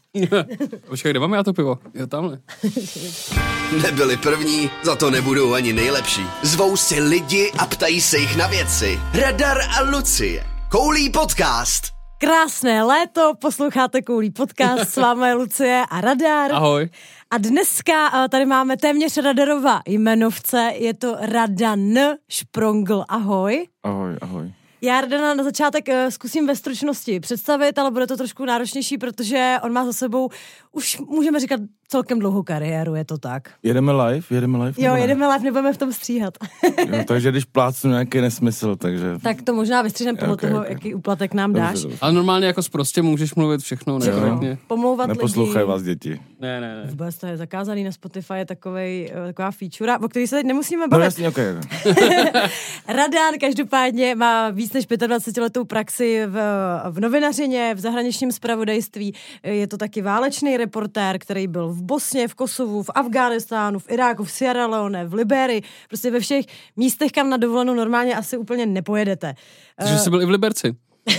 Počkej, kde mám já to pivo? Jo, tamhle. Nebyli první, za to nebudou ani nejlepší. Zvou si lidi a ptají se jich na věci. Radar a Lucie. Koulí podcast. Krásné léto, posloucháte Koulí podcast, s vámi je Lucie a Radar. Ahoj. A dneska tady máme téměř Radarova jmenovce, je to Radan Šprongl. Ahoj. Ahoj. Já Radana na začátek zkusím ve stručnosti představit, ale bude to trošku náročnější, protože on má za sebou, už můžeme říkat, celkem dlouhou kariéru, je to tak. Jedeme live? Jo, jedeme live, nebudeme v tom stříhat. Jo, takže když plácnu nějaký nesmysl, takže... Tak to možná vystříhneme podle toho, jaký úplatek nám dáš. Ale normálně jako prostě můžeš mluvit všechno nekorektně. Pomlouvat Neposlouchej lidi. vás děti. Ne. Vůbec to je zakázaný na Spotify, je taková feature, o který se teď nemusíme bavit. No jasně, okay. Radan každopádně má víc než 25letou praxi v novinařině, v zahraničním zpravodajství. Je to taky válečný reportér, který byl v Bosně, v Kosovu, v Afghánistánu, v Iráku, v Sierra Leone, v Liberii, prostě ve všech místech, kam na dovolenou normálně asi úplně nepojedete. Takže jsi byl i v Liberci.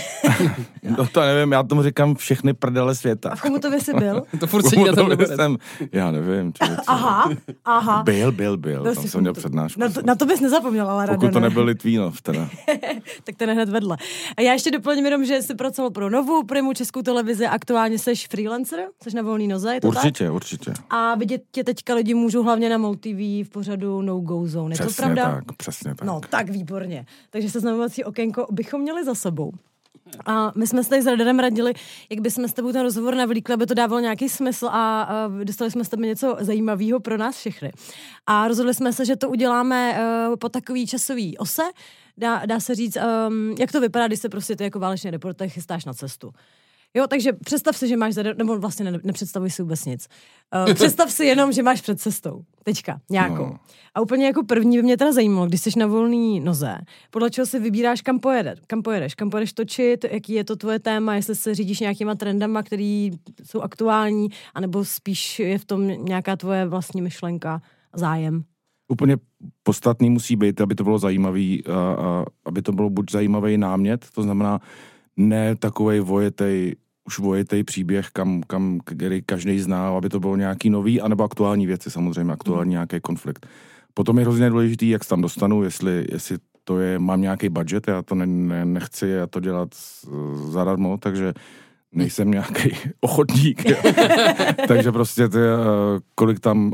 No to nevím, já tomu říkám všechny prdele světa. A v Chomutově jsi byl? To furt sedí na tom Liberci. Já nevím. Aha. Byl. Tam jsem měl přednášku. Na to bys nezapomněl, ale Radane. Pokud to nebyl Litvínov, teda. Tak to je hned vedle. A já ještě doplním jenom, že jsi pracoval pro Novou, Primu, Českou televizi, aktuálně jsi freelancer, jsi na volný noze, je to Určitě. A vidět tě teďka lidi můžou hlavně na MOL TV v pořadu No Go Zone, je to pravda? Přesně tak. No, tak výborně. Takže seznamovací okénko bychom měli za sebou. A my jsme se tady s Radarem radili, jak bychom s tebou ten rozhovor navlíkli, aby to dávalo nějaký smysl a dostali jsme s tebe něco zajímavého pro nás všechny. A rozhodli jsme se, že to uděláme po takový časový ose. Dá se říct, jak to vypadá, když se prostě ty jako válečný reportér chystáš na cestu. Jo, takže představ si, že máš, nebo vlastně nepředstavuj si vůbec nic. Představ si jenom, že máš před cestou. Teďka, nějakou. No. A úplně jako první by mě teda zajímalo, když jsi na volný noze, podle čeho si vybíráš, kam pojedeš točit, jaký je to tvoje téma, jestli se řídíš nějakýma trendama, který jsou aktuální, anebo spíš je v tom nějaká tvoje vlastní myšlenka, zájem. Úplně podstatný musí být, aby to bylo zajímavý, aby to bylo buď zajímavý námět, to znamená ne takovej vojetej příběh, který každý zná, aby to bylo nějaký nový, anebo aktuální věci, samozřejmě, aktuální nějaký konflikt. Potom je hrozně důležitý, jak se tam dostanu, jestli to je, mám nějaký budget, já to nechci já to dělat zadarmo, takže nejsem nějaký ochotník. Takže prostě kolik tam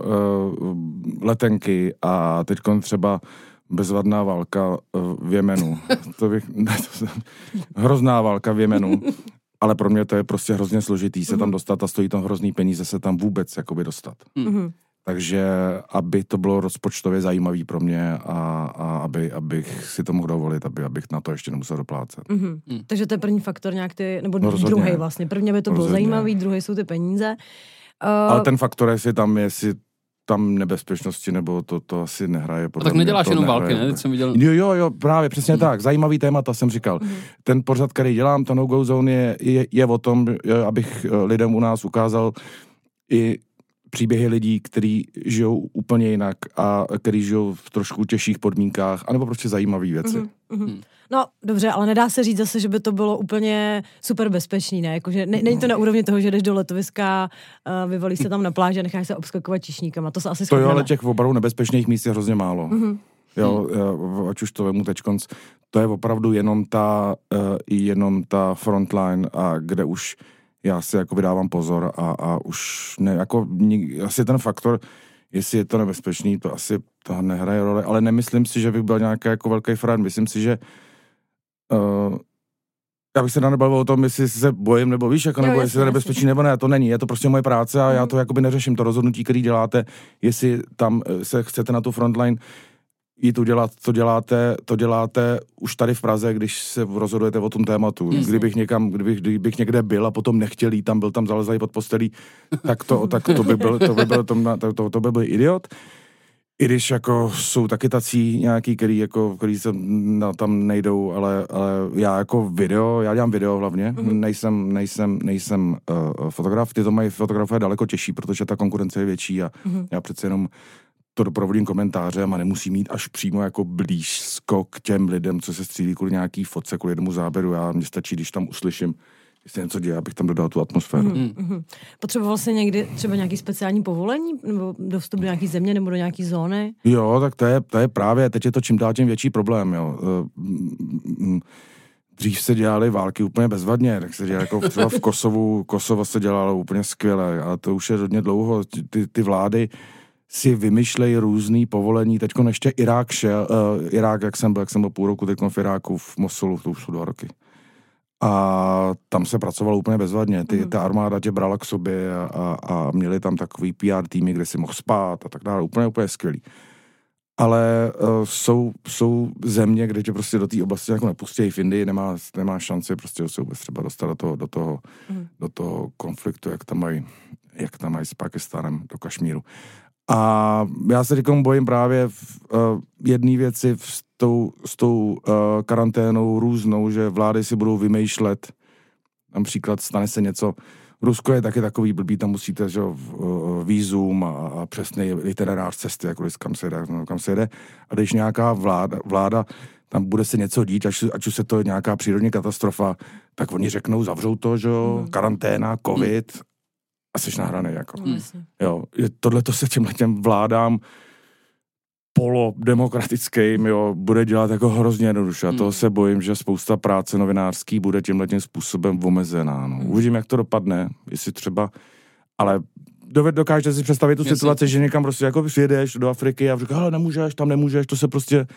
letenky a teďkon třeba bezvadná válka v Jemenu. Hrozná válka v Jemenu. Ale pro mě to je prostě hrozně složitý se tam dostat a stojí tam hrozný peníze se tam vůbec jakoby dostat. Takže aby to bylo rozpočtově zajímavý pro mě a abych si to mohl dovolit, abych na to ještě nemusel doplácet. Takže to je první faktor nějak nebo druhý vlastně. Prvně by to bylo zajímavý, druhý jsou ty peníze. Ale ten faktor, jestli tam nebezpečnosti, nebo to asi nehraje. Tak neděláš jenom války, ne? Teď jsem viděl... Jo, právě, přesně tak. Zajímavý témata jsem říkal. Ten pořad, který dělám, ta No Go Zone, je o tom, abych lidem u nás ukázal i příběhy lidí, kteří žijou úplně jinak a kteří žijou v trošku těžších podmínkách, anebo prostě zajímavé věci. No, dobře, ale nedá se říct zase, že by to bylo úplně super bezpečný, ne? Jakože není to na úrovni toho, že jdeš do letoviska, vyvalíš se tam na pláži a necháš se obskakovat čišníkama. To se asi shodneme. To jo, ale těch opravdu nebezpečných míst je hrozně málo. Jo, ať už to vemu teďkonc, to je opravdu jenom ta frontline, a kde už já si jako vydávám pozor a už ne, jako asi ten faktor, jestli je to nebezpečný, to asi to nehraje roli, ale nemyslím si, že bych byl nějaký jako velký friend. Myslím si, že já bych se nebavil o tom, jestli se bojím, nebo víš, jako, nebo jestli je nebezpečný, nebo ne, to není, je to prostě moje práce a já to jakoby neřeším, to rozhodnutí, který děláte, jestli tam se chcete na tu frontline jít udělat, to děláte už tady v Praze, když se rozhodujete o tom tématu. Kdybych někde byl a potom nechtěl jít tam, byl tam zalezlý pod postelí, tak to by byl idiot. I když jako jsou taky tací nějaký, který se tam nejdou, ale já jako já dělám video hlavně, nejsem fotograf, ty to mají fotografové daleko těžší, protože ta konkurence je větší a já přece jenom to doprovodím komentářem a nemusím mít až přímo jako blízko k těm lidem, co se střílí kvůli nějaký fotce, kvůli jednomu záběru. Mně stačí, když tam uslyším se něco děje, abych tam dodal tu atmosféru. Potřeboval jsi někdy třeba nějaký speciální povolení, nebo dostup do nějaký země, nebo do nějaký zóny? Jo, tak to je právě, teď je to čím dál tím větší problém, jo. Dřív se dělaly války úplně bezvadně, tak se dělalo jako třeba v Kosovo se dělalo úplně skvěle, a to už je hodně dlouho, ty vlády si vymyšlejí různý povolení, teďko ještě Irák, jak jsem byl půl roku teďko v Iráku, v Mosulu, to už jsou 2 roky. A tam se pracovalo úplně bezvadně, ta armáda tě brala k sobě a měli tam takový PR týmy, kde si mohl spát a tak dále, úplně skvělý. Ale jsou země, kde tě prostě do té oblasti jako nepustí, v Indii nemá šanci prostě se vůbec třeba dostat do toho konfliktu, jak tam mají s Pakistánem, do Kašmíru. A já se říkám bojím právě jedné věci s tou karanténou různou, že vlády si budou vymýšlet, například stane se něco, Rusko je taky takový blbý, tam musíte, že vízum a přesný itinerář cesty, jako kam se jede. A když nějaká vláda tam bude se něco dít, ať už se to je nějaká přírodní katastrofa, tak oni řeknou, zavřou to, že karanténa, covid a jsi nahranej, jako. Jo, tohle to se těm vládám polodemokratickým, jo, bude dělat jako hrozně jednoduše. A toho se bojím, že spousta práce novinářský bude tímhletím způsobem omezená. No. Uvidím, jak to dopadne, jestli třeba, ale dokážete si představit tu situaci, že někam prostě jako přijedeš do Afriky a říkáš, ale nemůžeš, to se prostě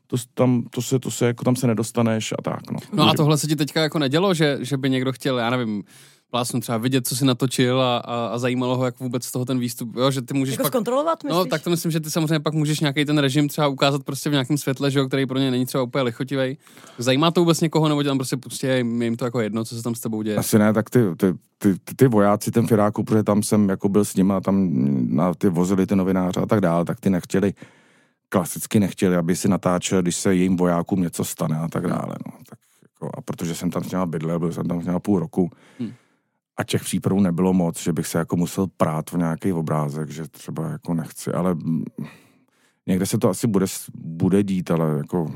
to se jako tam se nedostaneš a tak, no. No a tohle se ti teďka jako nedělo, že by někdo chtěl, já nevím, plásnu třeba vidět, co si natočil a zajímalo ho, jak vůbec z toho ten výstup, jo, že ty můžeš jako pak zkontrolovat, myslíš? No, tak to myslím, že ty samozřejmě pak můžeš nějaký ten režim třeba ukázat prostě v nějakém světle, že jo, který pro ně není třeba úplně lichotivej. Zajímá to vůbec někoho, nebo tě tam prostě pustí, jim to jako jedno, co se tam s tebou děje? Asi ne, tak ty vojáci, ten v Iráku, protože tam jsem jako byl s nima, tam na ty vozili ty novináře a tak dále, tak ty klasicky nechtěli, aby si natáčel, když se jejím vojákům něco stane a tak dále, no. Tak jako, a protože jsem tam s něma bydlel, byl jsem tam s něma půl roku, a těch případů nebylo moc, že bych se jako musel prát v nějaký obrázek, že třeba jako nechci, ale někde se to asi bude dít, ale jako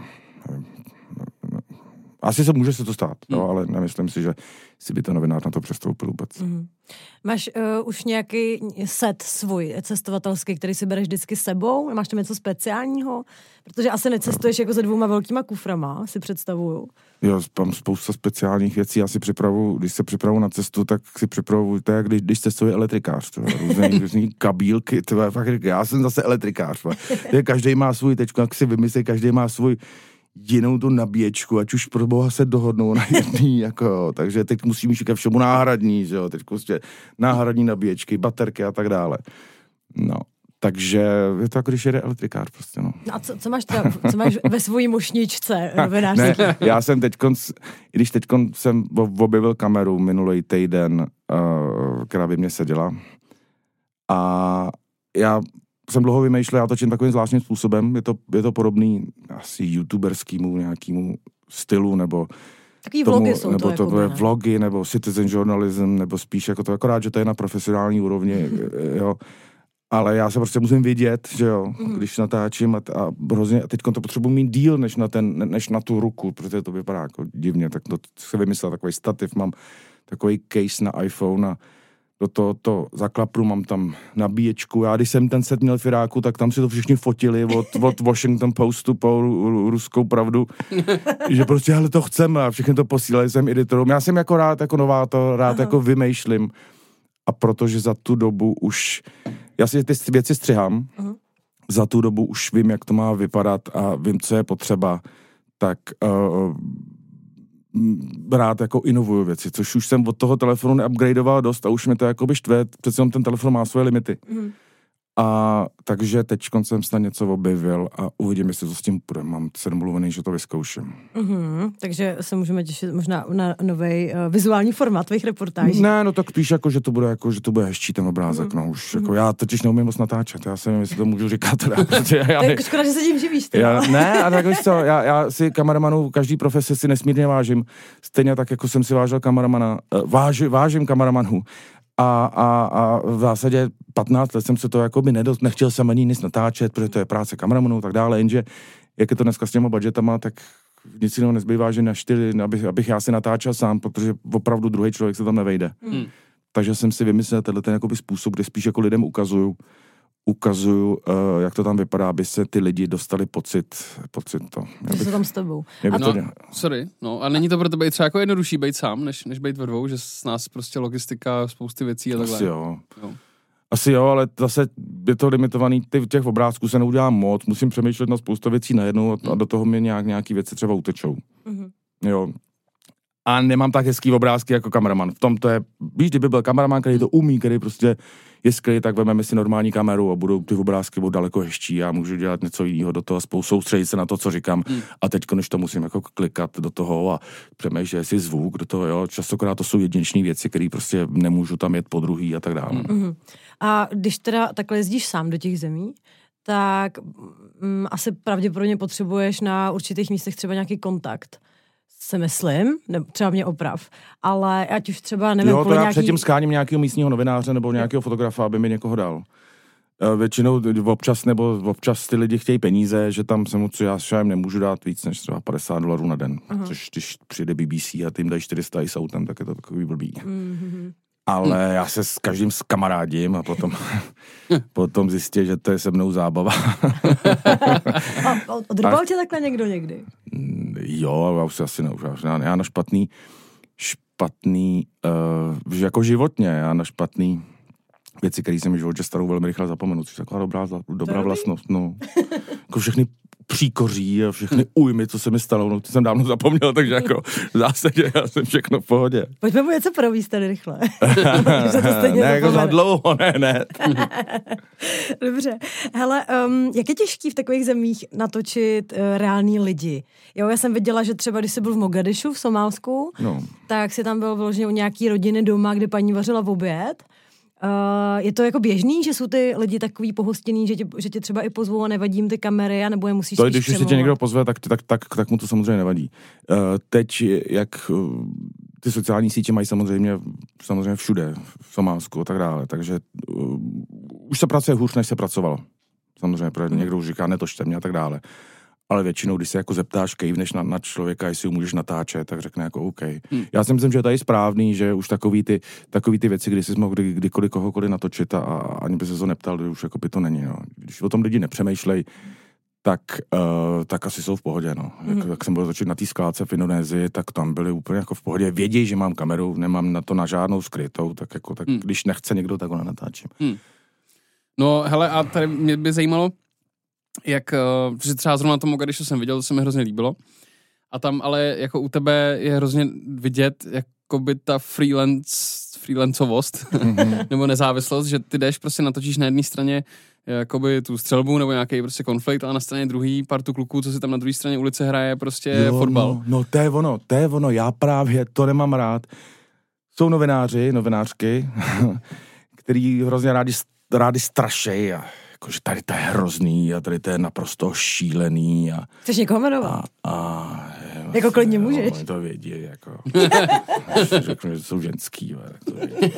asi může se to stát, jo, ale nemyslím si, že si by ten novinář na to přestoupil vůbec. Máš už nějaký set svůj cestovatelský, který si bereš vždycky sebou? Máš tam něco speciálního? Protože asi necestuješ jako se 2 velkýma kuframa, si představuju. Jo, mám spousta speciálních věcí. Já si připravuju, když se připravuju na cestu, tak si připravuju, to je jak když cestuje elektrikář. Různý kabílky, já jsem zase elektrikář. Každý má svůj, teď jak si vymyslí, každý má svůj jinou tu nabíječku, ať už pro boha se dohodnou na jedný, jako, takže teď musím ke všemu náhradní, že jo, teď prostě náhradní nabíječky, baterky a tak dále. No, takže je to jako když jede elektrikář prostě, no. No a co máš ve svojí mošničce, novinář? Ne, já jsem když jsem objevil kameru minulý týden, která by mě seděla, a já jsem dlouho vymýšlel, já točím takovým zvláštním způsobem, je to podobný asi youtuberskému nějakému stylu, nebo takový vlogy jsou nebo to jako vlogy, nebo citizen journalism, nebo spíš jako to, akorát, že to je na profesionální úrovni, jo. Ale já se prostě musím vidět, že jo, když natáčím a hrozně, teď to potřebuji mít díl, než na tu ruku, protože to vypadá jako divně, tak to se vymyslel takový stativ, mám takový case na iPhone a do tohoto zaklapru mám tam nabíječku. Já když jsem ten set měl v Iráku, tak tam si to všichni fotili od Washington Postu po Ruskou pravdu, že prostě ale to chceme a všichni to posílali sem editorům. Já jsem jako rád, jako novátor, jako vymýšlím a protože za tu dobu už, já si ty věci střihám, za tu dobu už vím, jak to má vypadat a vím, co je potřeba, tak rád jako inovuju věci, což už jsem od toho telefonu neupgradeoval dost a už mi to jakoby štve, přece ten telefon má svoje limity. A takže teď jsem snad něco objevil a uvidím, jestli to s tím půjde. Mám se domluvený, že to vyzkouším. Takže se můžeme těšit možná na nový vizuální formát tvých reportáží. Ne, no tak spíš že to bude hezčí ten obrázek, no už jako já totiž neumím moc natáčet, já si nevím, jestli to můžu říkat. Tak škoda, že se tím živíš. Ne, a tak víš co, já si kameramanů, každý profese si nesmírně vážím, stejně tak, jako jsem si vážil kameramana, vážím kameramanů. A v zásadě 15 let jsem se to jakoby nechtěl jsem ani nic natáčet, protože to je práce kameramanů a tak dále, jenže jak je to dneska s těma budgetama, tak nic jiného nezbývá, že abych já si natáčel sám, protože opravdu druhý člověk se tam nevejde. Takže jsem si vymyslel tenhle jakoby způsob, kde spíš jako lidem ukazuju, jak to tam vypadá, aby se ty lidi dostali pocit to. Že jsou tam s tebou. A není to pro tebe třeba jako jednodušší být sám, než být ve dvou, že s nás prostě logistika, spousty věcí a takhle. Asi jo, ale zase je to limitovaný, těch obrázků se neudělám moc, musím přemýšlet na spoustu věcí najednou a do toho mi nějaký věci třeba utečou. Jo. A nemám tak hezký obrázky jako kameraman. V tom to je, víš, kdyby byl kameraman, který to umí, který prostě je skvělý, tak vezmeme si normální kameru a ty obrázky budou daleko hezčí. Já můžu dělat něco jiného do toho, soustředit se na to, co říkám. A teď než to musím jako klikat do toho a přemýšlet si zvuk do toho, jo. Častokrát to jsou jedinečné věci, které prostě nemůžu tam jet po druhý a tak dále. A když teda takhle jezdíš sám do těch zemí, tak asi pravděpodobně potřebuješ na určitých místech třeba nějaký kontakt. Se myslím, nebo třeba mě oprav, ale ať už třeba nevím... Jo, to já předtím skáním nějakého místního novináře nebo nějakého fotografa, aby mi někoho dal. Většinou občas ty lidi chtějí peníze, že tam se moc, já všem nemůžu dát víc než třeba $50 na den. Což když přijde BBC a tím dají 400 i s autem, tak je to takový blbý. Ale já se s každým skamarádím a potom zjistím, že to je se mnou zábava. Odrubal tě takhle někdo někdy? Jo, já už se asi já na špatný, jako životně, já na špatný věci, které se mi v životě starou velmi rychle zapomenu, což je taková dobrá vlastnost, no. Jako všechny příkoří a všechny újmy, co se mi stalo, no, to jsem dávno zapomněl, takže jako v zásadě já jsem všechno v pohodě. Pojďme mu něco províst tady rychle. Ne, jako za dlouho, ne. Dobře. Hele, jak je těžký v takových zemích natočit reální lidi? Jo, já jsem viděla, že třeba když jsi byl v Mogadišu v Somálsku, tak si tam byl vloženě u nějaký rodiny doma, kde paní vařila v oběd. Je to jako běžný, že jsou ty lidi takový pohostinný, že tě třeba i pozvou a nevadí jim ty kamery, a nebo je musíš to, když si tě někdo pozve, tak mu to samozřejmě nevadí. Teď, jak ty sociální sítě mají samozřejmě všude, v Somálsku a tak dále, takže už se pracuje hůř, než se pracovalo. Samozřejmě, protože někdo už říká, netočte mě a tak dále. Ale většinou, když se jako zeptáš, kejvneš na člověka, jestli ho můžeš natáčet, tak řekne jako OK. Já si myslím, že to je správný, že už takový ty věci, kdy jsi mohl kdykoliv kohokoliv natočit a ani by se to neptal, že už jako by to není. No. Když o tom lidi nepřemýšlej, tak asi jsou v pohodě. No. Jak jsem byl točit na té skládce v Indonésii, tak tam byli úplně jako v pohodě. Vědí, že mám kameru, nemám na to na žádnou skrytou, tak když nechce někdo, tak ho nenatáčím. No hele, a tady mě by zajímalo, že třeba zrovna na tom Mogadišu jsem viděl, to se mi hrozně líbilo. A tam ale jako u tebe je hrozně vidět jakoby ta freelancovost nebo nezávislost, že ty jdeš prostě natočíš na jedné straně jakoby tu střelbu nebo nějaký prostě konflikt, a na straně druhý partu kluků, co si tam na druhé straně ulice hraje prostě fotbal. No to je ono, já právě to nemám rád. Jsou novinářky, který hrozně rádi strašej a jakože tady to je hrozný a tady to je naprosto šílený. Chceš někoho jmenovat? Jako klidně můžeš. Oni to vědí, jako. Řeknu, že jsou ženský. Tak to vědí.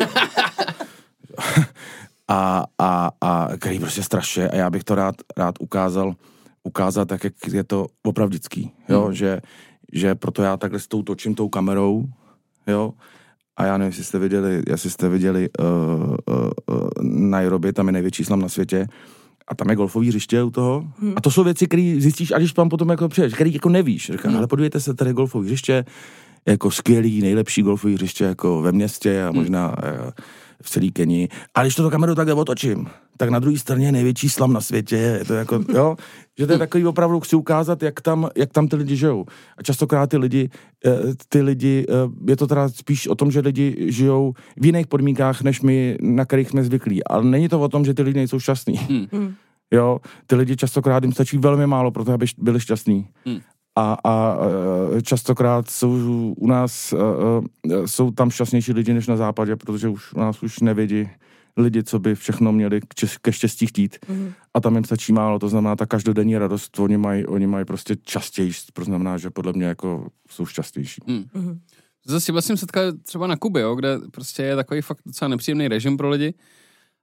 A který prostě strašně, a já bych to rád ukázat tak, jak je to opravdický, jo, že proto já takhle s tou točím tou kamerou, jo. A já nevím, jestli jste viděli Nairobi, tam je největší slam na světě. A tam je golfový hřiště u toho. A to jsou věci, které zjistíš, a když tam potom jako přijdeš, který jako nevíš. Říkám, ale podívejte se, tady golfový hřiště, jako skvělý, nejlepší golfový hřiště jako ve městě a možná v celý Keni. A když to kameru takhle otočím, tak na druhé straně je největší slam na světě. Je to jako, jo, že to je takový opravdu, chci ukázat, jak tam ty lidi žijou. A častokrát ty lidi, je to teda spíš o tom, že lidi žijou v jiných podmínkách, než my, na kterých jsme zvyklí. Ale není to o tom, že ty lidi nejsou šťastní. Jo, ty lidi častokrát jim stačí velmi málo pro to, aby byli šťastní. A častokrát jsou u nás jsou tam šťastnější lidi než na západě, protože už u nás už nevědí lidi, co by všechno měli ke štěstí chtít. A tam jim stačí málo, to znamená ta každodenní radost, oni mají prostě častěji, to znamená, že podle mě jako jsou šťastnější. Zase vlastně setkal třeba na Kubě, jo, kde prostě je takový fakt docela nepříjemný režim pro lidi.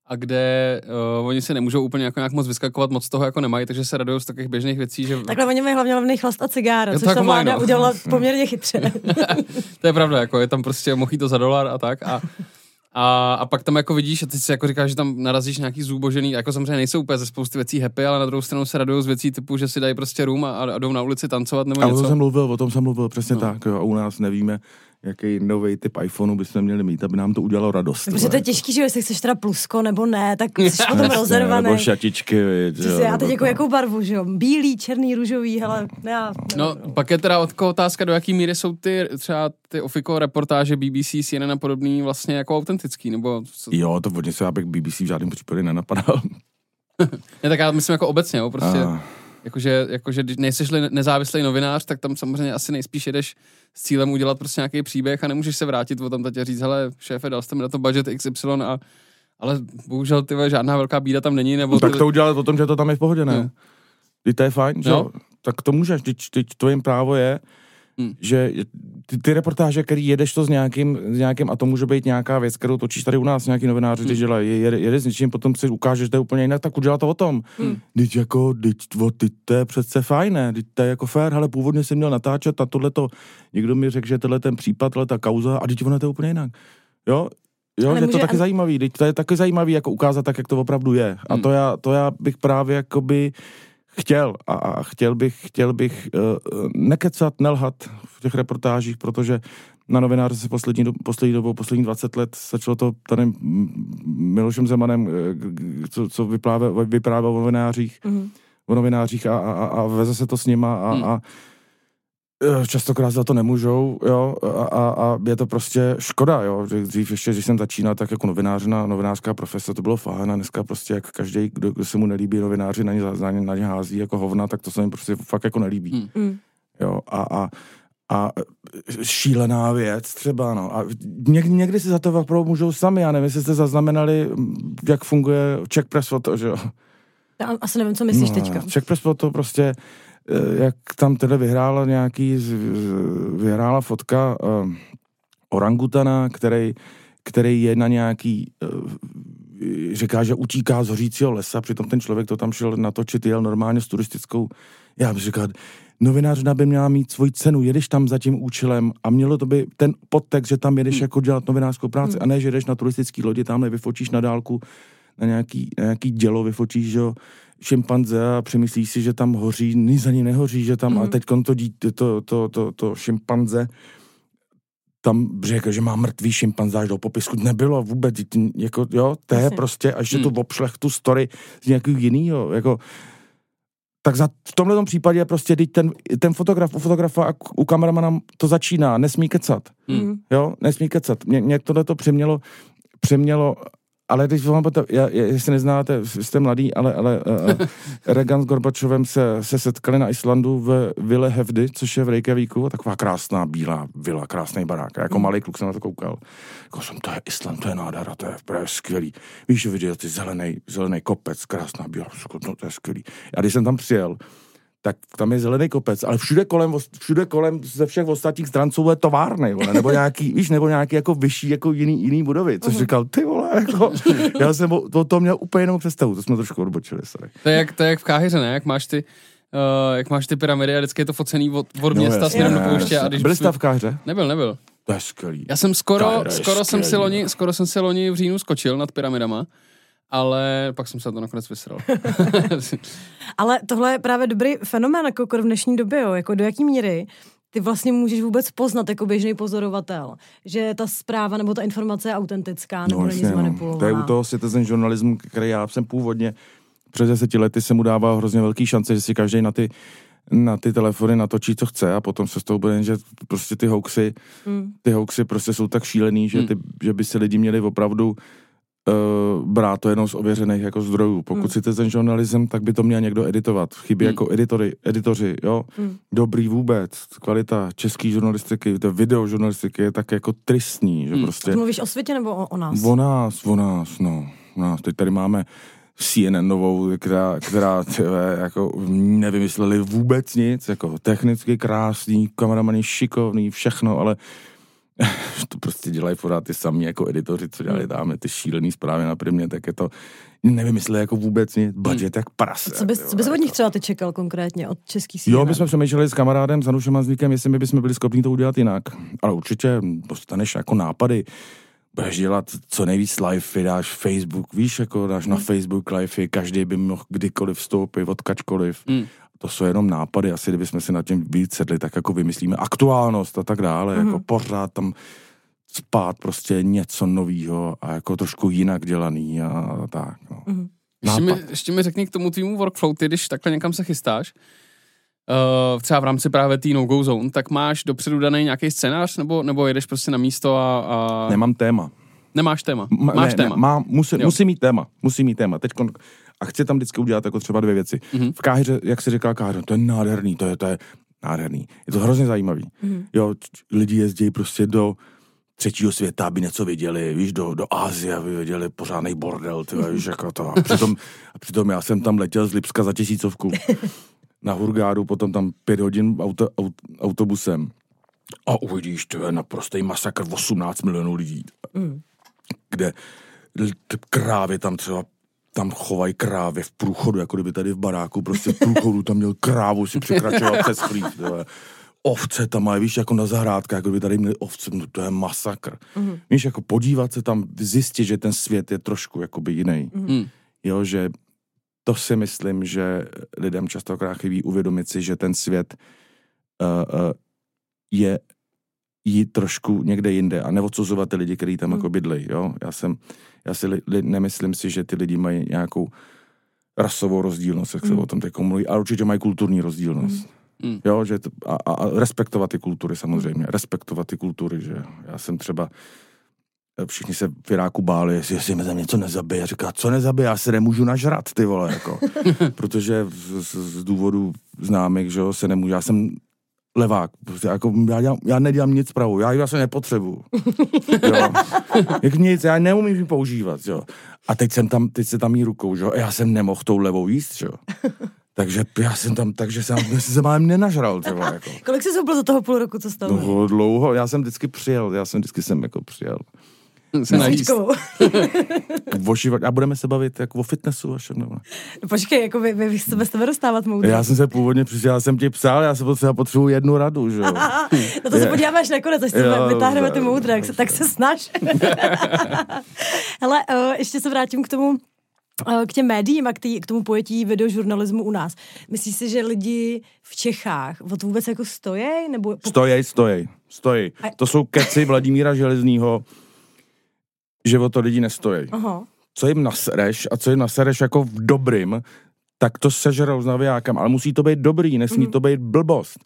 a kde oni se nemůžou úplně jako nějak moc vyskakovat, moc toho jako nemají, takže se radují z takových běžných věcí, že... Takhle oni mají hlavně levný chlast a cigára, Jo, což ta jako vláda mají, no. udělala poměrně chytře. To je pravda, jako je tam prostě mojito za $1 a tak a pak tam jako vidíš, a ty si jako říkáš, že tam narazíš nějaký zúbožený, jako samozřejmě nejsou úplně ze spousty věcí happy, ale na druhou stranu se radujou z věcí typu, že si dají prostě rum a jdou na ulici tancovat nebo něco. O tom jsem mluvil přesně tak, jo, a u nás nevíme, jaký nový typ iPhoneu bychom měli mít, aby nám to udělalo radost. Protože to je těžký, že jestli chceš teda plusko nebo ne, tak jsi potom rozervaný. Nebo šatičky, já teď jakou barvu, že jo? Bílý, černý, růžový, hele, já... No, pak je teda otázka, do jaký míry jsou třeba ty ofiko reportáže BBC, CNN a podobný vlastně jako autentický, nebo... Jo, to hodně se já bych BBC v žádném případě nenapadal. Ne, tak já myslím jako obecně, jo, prostě... Jakože když nejseš nezávislý novinář, tak tam samozřejmě asi nejspíš jedeš s cílem udělat prostě nějaký příběh a nemůžeš se vrátit o tam teď a říct, hele, šéfe, dal jste mi na to budget XY ale bohužel žádná velká bída tam není. Nebo tak to udělat o tom, že to tam je v pohodě, ne? Teď to je fajn, že jo? Tak to můžeš, teď tvojím právo je, že ty reportáže, který jedeš to s nějakým, a to může být nějaká věc, kterou točíš tady u nás, nějaký novináři, když dělají, jede s něčím, potom si ukáže, že to je úplně jinak, tak udělá to o tom. Teď to je přece fajné, teď to je jako fér, ale původně jsem měl natáčet a tohleto, někdo mi řekl, že tenhle ten případ, ta kauza, a teď ono to je úplně jinak. Jo, že to taky zajímavý, teď to je taky zajímavý, jako ukázat tak, jak to opravdu je. A to já bych právě jakoby chtěl chtěl bych nekecat, nelhat v těch reportážích, protože na novináře se poslední dobou 20 let začalo to tady Milošem Zemanem, co vyprávěl o novinářích a veze se to s nima a častokrát za to nemůžou, jo, a je to prostě škoda, jo, že dřív ještě, když jsem začínal, tak jako novinářská profese, to bylo fajn a dneska prostě jak každý, kdo se mu nelíbí novináři, na ně hází jako hovna, tak to se jim prostě fakt jako nelíbí. Jo, a šílená věc třeba, no. A někdy si za to opravdu můžou sami, já nevím, jestli jste zaznamenali, jak funguje Czech Press Photo, že jo. Já asi nevím, co myslíš teďka. Czech Press Photo prostě jak tam teda vyhrála fotka orangutana, který je na nějaký, říká, že utíká z hořícího lesa, přitom ten člověk to tam šel natočit, jel normálně s turistickou, já bych říkal, novinářina by měla mít svoji cenu, jedeš tam za tím účelem a mělo to by ten podtext, že tam jedeš jako dělat novinářskou práci a ne, že jedeš na turistický lodi, tamhle vyfočíš na dálku na nějaký dělo, vyfočíš, že šimpanze a přemyslíš si, že tam hoří, nic za ní nehoří, že tam, a teď to šimpanze tam řekl, že má mrtvý šimpanze až do popisku. Nebylo vůbec, jako, jo, to je prostě, až že to obšlech tu story z nějakého jinýho, jako, tak v tomhle případě prostě, teď ten fotograf u fotografa a u kameramana to začíná, nesmí kecat, jo, nesmí kecat. Mě tohleto přemělo ale když vám jestli neznáte, jste mladý, ale Reagan s Gorbačovem se setkali na Islandu v Ville Hevdy, což je v Reykjavíku, taková krásná bílá vila, krásný barák. A jako malý kluk jsem na to koukal. Jako to je Island, to je nádhera, to je skvělý. Víš, že viděl ty zelený kopec, krásná bílá, to je skvělý. A když jsem tam přijel, tak tam je zelený kopec, ale všude kolem ze všech ostatních stran jsou továrny, vole, nebo nějaký jako vyšší, jako jiný budovy, což říkal, ty vole, jako, já jsem o tom měl úplně jinou představu, to jsme trošku odbočili, sorry. To je jak v Káhyře, ne? Jak máš ty pyramidy a vždycky je to focený od města směrem do pouště. Byli jste v Káhyře? Nebyl. To je skvělý. Já jsem skoro jsem si loni v říjnu skočil nad pyramidama, ale pak jsem se to nakonec vysral. Ale tohle je právě dobrý fenomén jako v dnešní době, jo. Jako do jaký míry ty vlastně můžeš vůbec poznat jako běžný pozorovatel, že ta zpráva nebo ta informace je autentická nebo není zmanipulovaná. To je u toho citizen journalism, který já jsem původně před 10 lety se mu dával hrozně velký šance, že si každý na ty telefony natočí, co chce a potom se z toho bude, že prostě ty hoaxy prostě jsou tak šílený, že by se lidi měli opravdu brát to jenom z ověřených jako zdrojů. Pokud si ten žurnalism, tak by to měl někdo editovat. Chybí jako editoři, jo. Dobrý vůbec. Kvalita české žurnalistiky, to videožurnalistiky je tak jako tristní, že prostě. To mluvíš o světě nebo o nás? O nás, no. Teď tady máme CNN novou, která jako nevymysleli vůbec nic, jako technicky krásný, kameramani šikovný, všechno, ale To prostě dělají pořád ty samý jako editoři, co dělali tam ty šílený zprávy na Primě, tak je to, nevymysleli jako vůbec nic, budget jak prase. Co bys od nich třeba ty čekal konkrétně, od českých CNN? Jo, my jsme přemýšleli s kamarádem, s Anušem Mazlíkem, jestli my bychom byli schopni to udělat jinak. Ale určitě dostaneš jako nápady, budeš dělat co nejvíc live, dáš Facebook, víš, jako dáš na Facebook live, každý by mohl kdykoliv vstoupit, odkačkoliv. To jsou jenom nápady, asi kdybychom si nad tím víc sedli, tak jako vymyslíme aktuálnost a tak dále, jako pořád tam spát prostě něco novýho a jako trošku jinak dělaný a tak, no. Ještě mi řekni k tomu tvýmu workflow, ty když takhle někam se chystáš, třeba v rámci právě té no-go zone, tak máš dopředu daný nějaký scénář, nebo jedeš prostě na místo a... Nemám téma. Nemáš téma? Máš téma? Musím mít téma. Teďkon, a chci tam vždycky udělat jako třeba 2 věci. V Káhiře, jak si říkal Káhiře, to je nádherný, to je nádherný. Je to hrozně zajímavý. Jo, lidi jezdí prostě do 3. světa, aby něco viděli, víš, do Asie, aby viděli pořádnej bordel, víš, jako to. A přitom já jsem tam letěl z Lipska za 1000 na Hurgádu, potom tam 5 hodin autobusem. A uvidíš, to je naprostý masakr, 18 milionů lidí. Kde krávy tam třeba chovají krávy v průchodu, jako kdyby tady v baráku, prostě v průchodu tam měl krávu, si překračoval přes chlíp. Ovce tam mají, víš, jako na zahrádkách, jako kdyby tady měli ovce, no to je masakr. Víš, jako podívat se tam, zjistit, že ten svět je trošku jakoby jiný. Jo, že to si myslím, že lidem častokrát chybí uvědomit si, že ten svět je jít trošku někde jinde a neodsuzovat ty lidi, kteří tam jako bydlejí, jo. Já si nemyslím si, že ty lidi mají nějakou rasovou rozdílnost, jak se o tom teď mluví, ale určitě mají kulturní rozdílnost. Jo, že a respektovat ty kultury samozřejmě, respektovat ty kultury, že já jsem třeba, všichni se v Iráku báli, jestli mi tam něco nezabije, říká, co nezabije, já se nemůžu nažrat, ty vole, jako, protože z důvodu známých, že jo, se nemůžu, já jsem levák, prostě jako já nedělám nic pravou, já se nepotřebuju. Jo. Jak nic, já neumím ji používat, jo. A teď se tam jí rukou, že jo, a já jsem nemohl tou levou jíst, jo. Takže já jsem tam, jsem se málem nenažral, třeba, jako. Kolik jsi byl za toho půl roku, co stalo? No, dlouho, já jsem vždycky přijel. Se najíst. A budeme se bavit jako o fitnessu a všechno. No počkej, jako vy se bez tebe dostávat moudrý. Já jsem se původně přišel, já jsem ti psal, já se potřebuji 1 radu, že jo. No to se podíváme až nakonec, až se vytáhneme ty moudré, tak se snaž. Hele, ještě se vrátím k těm médiím a k tomu pojetí videožurnalismu u nás. Myslíš si, že lidi v Čechách o to vůbec jako stojí? Nebo... Stojí. To jsou keci Vladimíra Železnýho, že o to lidi nestojí. Co jim nasereš jako v dobrým, tak to sežerou s navijákem, ale musí to být dobrý, nesmí to být blbost.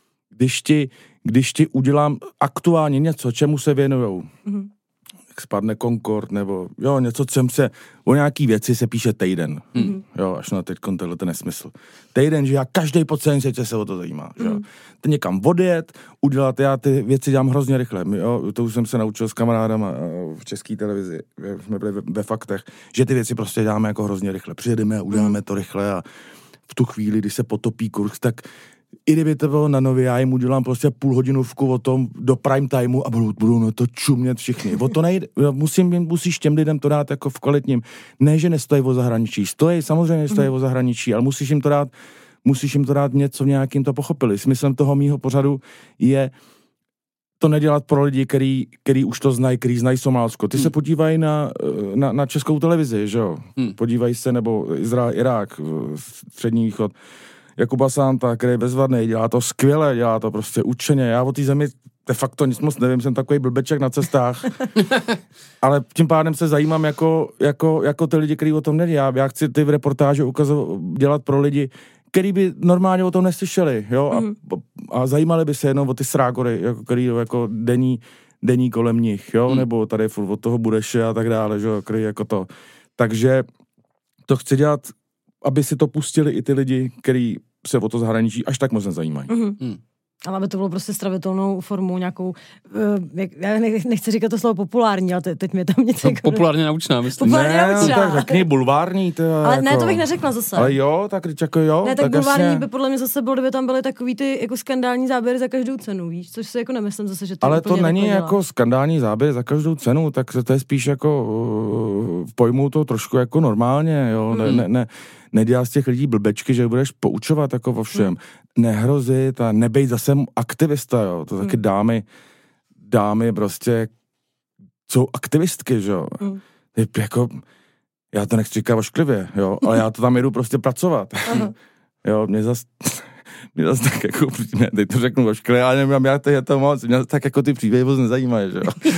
Když ti udělám aktuálně něco, čemu se věnujou, jak spadne Concord, nebo jo, něco, o nějaký věci se píše týden. Jo, až na teď ten nesmysl. Týden, že já každý po celém světě se o to zajímá. Jo. Ty někam odjet, udělat, já ty věci dělám hrozně rychle. Jo, to už jsem se naučil s kamarádama v české televizi, jsme byli ve Faktech, že ty věci prostě děláme jako hrozně rychle. Přijedeme a uděláme to rychle a v tu chvíli, kdy se potopí kurz, tak i kdyby to bylo na Nově, já jim udělám prostě půlhodinovku o tom do prime timeu a budou na to čumět všichni. O to nejde, musíš těm lidem to dát jako v kvalitním. Ne, že nestojí o zahraničí. Samozřejmě stojí o zahraničí, ale musíš jim to dát něco nějakým to pochopili. Smyslem toho mýho pořadu je to nedělat pro lidi, který už to znají, který znají Somálsko. Ty se podívají na českou televizi, že jo? Podívají se, nebo Izrael, Irák, Střední východ. Jakuba Santa, který je bezvadný, dělá to skvěle, dělá to prostě učeně. Já o té zemi de facto nic moc nevím, jsem takový blbeček na cestách. Ale tím pádem se zajímám jako ty lidi, kteří o tom nedělá. Já chci ty reportáže dělat pro lidi, kteří by normálně o tom neslyšeli, jo? A zajímali by se jenom o ty srágory, který jako denní kolem nich, jo? Nebo tady od toho Budeše a tak dále, že jo? Který jako to. Takže to chci dělat, aby si to pustili i ty lidi, kteří se o to zahraničí až tak moc nezajímají. Ale aby to bylo prostě stravitelnou formou nějakou, já nechci říkat to slovo populární, ale teď mě tam něco... Populárně naučná, myslím. Ne, tak řekni bulvární. Ale jako... ne, to bych neřekla zase. Ale jo, tak jako jo. Ne, tak bulvární jasně. by podle mě zase bylo, kdyby tam byly takový ty jako skandální záběry za každou cenu, víš? Což si jako nemyslím zase, že to ale úplně to není dělá. jako skandální záběr za každou cenu, tak to je spíš jako pojmou to trošku jako normálně, jo. Nedělá z těch lidí blbečky, že budeš poučovat jako vo všem. Nehrozit a nebej zase aktivista, jo. To taky dámy prostě jsou aktivistky, že jo. Jako, já to nechci říkat ošklivě, jo, ale já to tam jedu prostě pracovat. Jo, mě zas tak jako, ne, teď to řeknu ošklivě, ale nevím, já to moc, mě tak jako ty příběhy moc nezajímají, že jo.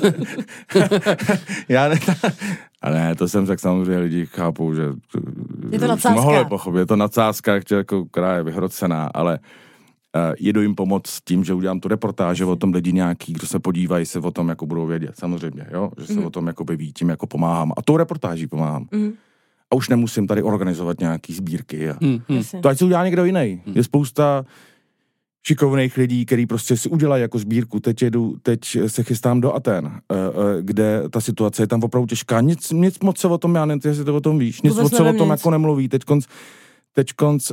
Ale ne, to jsem tak samozřejmě lidi chápou, že je to nadsázka. Mohli pochopit, je to nadsázka, která je vyhrocená, ale jedu jim pomoct tím, že udělám tu reportáže o tom lidi nějaký, kdo se podívají, se o tom jako budou vědět, samozřejmě, jo, že se o tom jako ví, tím jako pomáhám. A tou reportáží pomáhám. A už nemusím tady organizovat nějaký sbírky. To ať si udělá někdo jiný. Je spousta šikovných lidí, který prostě si udělají jako sbírku. Teď se chystám do Aten, kde ta situace je tam opravdu těžká. Nic moc se o tom, já nevím, jestli to o tom víš, nic moc se o tom jako nemluví. Teďkonc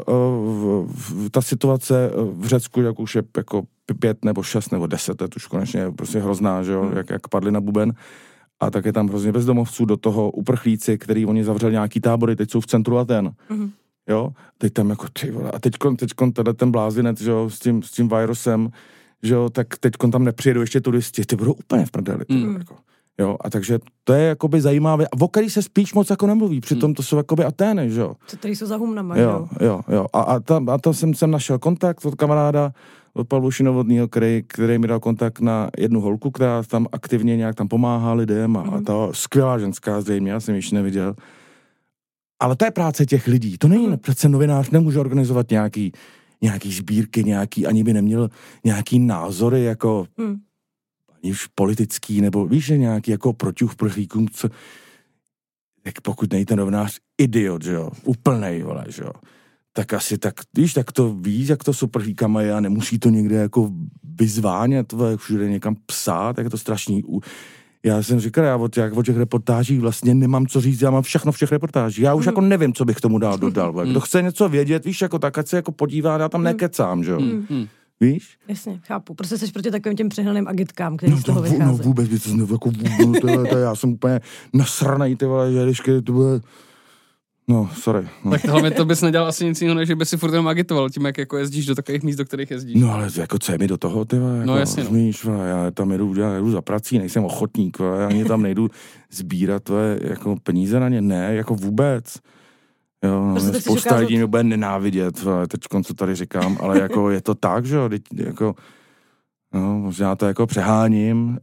ta situace v Řecku, jak už je jako 5 nebo 6 nebo 10 let, už konečně je prostě hrozná, že jo, jak padli na buben. A tak je tam hrozně bezdomovců, do toho uprchlíci, který oni zavřeli nějaký tábory, teď jsou v centru Aten. Jo, teď tam jako ty vole, a teďkon ten blázinec, že jo, s tím virusem, že jo, tak teďkon tam nepřijedou ještě turisti, ty budou úplně v prdeli. Jako. Jo, a takže to je jakoby zajímavé, a o který se spíš moc jako nemluví, přitom to jsou jakoby Atény, že jo. Který jsou za humnama, jo. A tam jsem našel kontakt od kamaráda, od Pavluši Novotnýho, který mi dal kontakt na jednu holku, která tam aktivně nějak tam pomáhá lidem a ta skvělá ženská zřejmě, já jsem ještě neviděl. Ale to je práce těch lidí, to není přece novinář, nemůže organizovat nějaký sbírky, ani by neměl nějaký názory jako ani už politický, nebo víš, že nějaký jako proti uprchlíkům, co, tak pokud nejte novinář idiot, že jo, úplnej, vole, že jo. Tak asi tak, víš, tak to víš, jak to s uprchlíkama je a nemusí to někde jako vyzvánět, všude někam psát, tak je to strašný. Já jsem říkal, já o těch reportážích vlastně nemám co říct, já mám všechno v těch reportážích. Já už jako nevím, co bych tomu dodal. Kdo chce něco vědět, víš, jako tak, ať se jako podívá, já tam nekecám, že jo. Víš? Jasně, chápu. Prostě jsi proti takovým těm přehnaným agitkám, který z toho vychází. No vůbec by to jako já jsem úplně nasranej, ty vole, že když to bude... No, sorry. No. Tak hlavně to bys nedělal asi nic jiného, než by si furt jenom agitoval tím, jak jako jezdíš do takových míst, do kterých jezdíš. No ale jako co je mi do toho, ty jako, no jasně, rozumíš, já tam jedu za prací, nejsem ochotník, já ani tam nejdu sbírat jako peníze na ně, ne, jako vůbec. Jo, prostě spousta lidí mě bude nenávidět, teďkon, co tady říkám, ale jako je to tak, že jo, jako, no, možná to jako přeháním,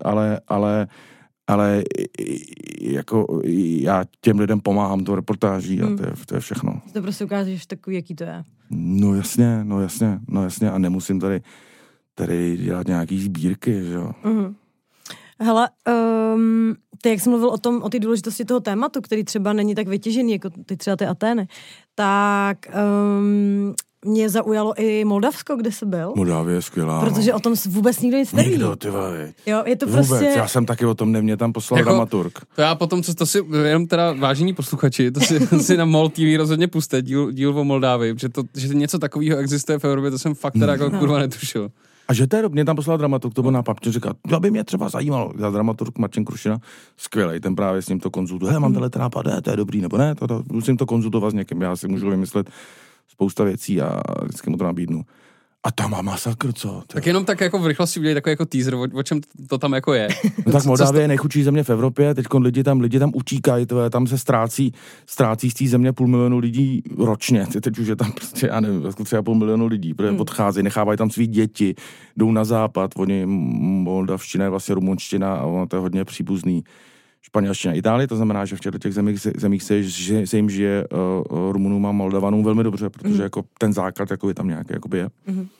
ale jako já těm lidem pomáhám tou reportáží a to je všechno. To prostě ukážeš takový, jaký to je. No jasně a nemusím tady dělat nějaký sbírky, že jo. Hele, ty jak jsi mluvil o té důležitosti toho tématu, který třeba není tak vytěžený, jako ty třeba ty Atény, tak mě zaujalo i Moldavsko, kde jsi byl. Moldávie je skvělá. Protože o tom vůbec nikdo nic neví. Nikdo, ty vole. Jo, je to vůbec, prostě... já jsem taky o tom mě tam poslal jako, dramaturg. To já potom, to si, jenom teda vážení posluchači, to si na MOL TV rozhodně puste, díl o Moldávii, že něco takového existuje v Evropě, to jsem fakt teda jako kurva netušil. A že to je, mě tam poslal dramaturg, to byl na papče, říká, to by mě třeba zajímalo. Já dramaturg Martin Krušina, skvělej, ten právě s ním to konzultuje, mám tenhle nápad, to je dobrý, nebo ne, musím to konzultovat s někým, já si můžu vymyslet spousta věcí a vždycky mu to nabídnu. A tam má masakr, co? Tak jenom tak jako v rychlosti udělej takový jako teaser, o čem to tam jako je. No tak Moldávie je nejchudší země v Evropě, teď lidi tam utíkají, tam se ztrácí z té země 500 000 lidí ročně, teď už je tam prostě, já nevím, třeba 500 000 lidí, protože odcházejí, nechávají tam svý děti, jdou na západ, oni moldavština je vlastně rumunština a ono to je hodně příbuzný. Španělština, Itálie, to znamená, že v těch zemích se jim žije Rumunům a Moldavanům velmi dobře, protože jako ten základ jako tam nějaký jakoby je.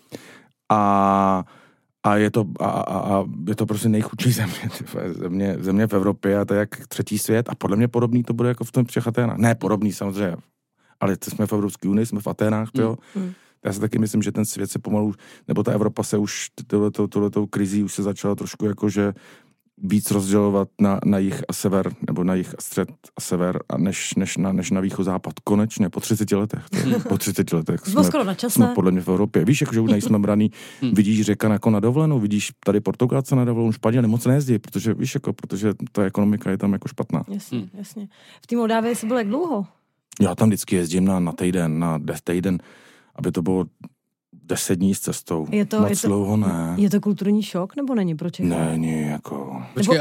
A je to prostě nejchudší země v Evropě a to je jak třetí svět a podle mě podobný to bude jako v tom všech Aténách. Ne podobný samozřejmě, ale jsme v Evropské unii, jsme v Aténách, jo. Já si taky myslím, že ten svět se pomalu, nebo ta Evropa se už tohletou krizí už se začala trošku jakože víc rozdělovat na jih a sever, nebo na jih a střed a sever, a než na východ západ. Konečně, po 30 letech. Po 30 letech jsme podle mě v Evropě. Víš, jakože už nejsme braný, vidíš Řeka jako na dovolenou, vidíš tady Portugalce na dovolenou, Španělé moc nejezdí, protože víš, jako, protože ta ekonomika je tam jako špatná. Jasně. V té Moldávii jsi byl jak dlouho? Já tam vždycky jezdím na týden, na týden, aby to bylo 10 dní s cestou. Moc dlouho ne. Je to kulturní šok, nebo není pro Čechy? Není, jako... Počkej,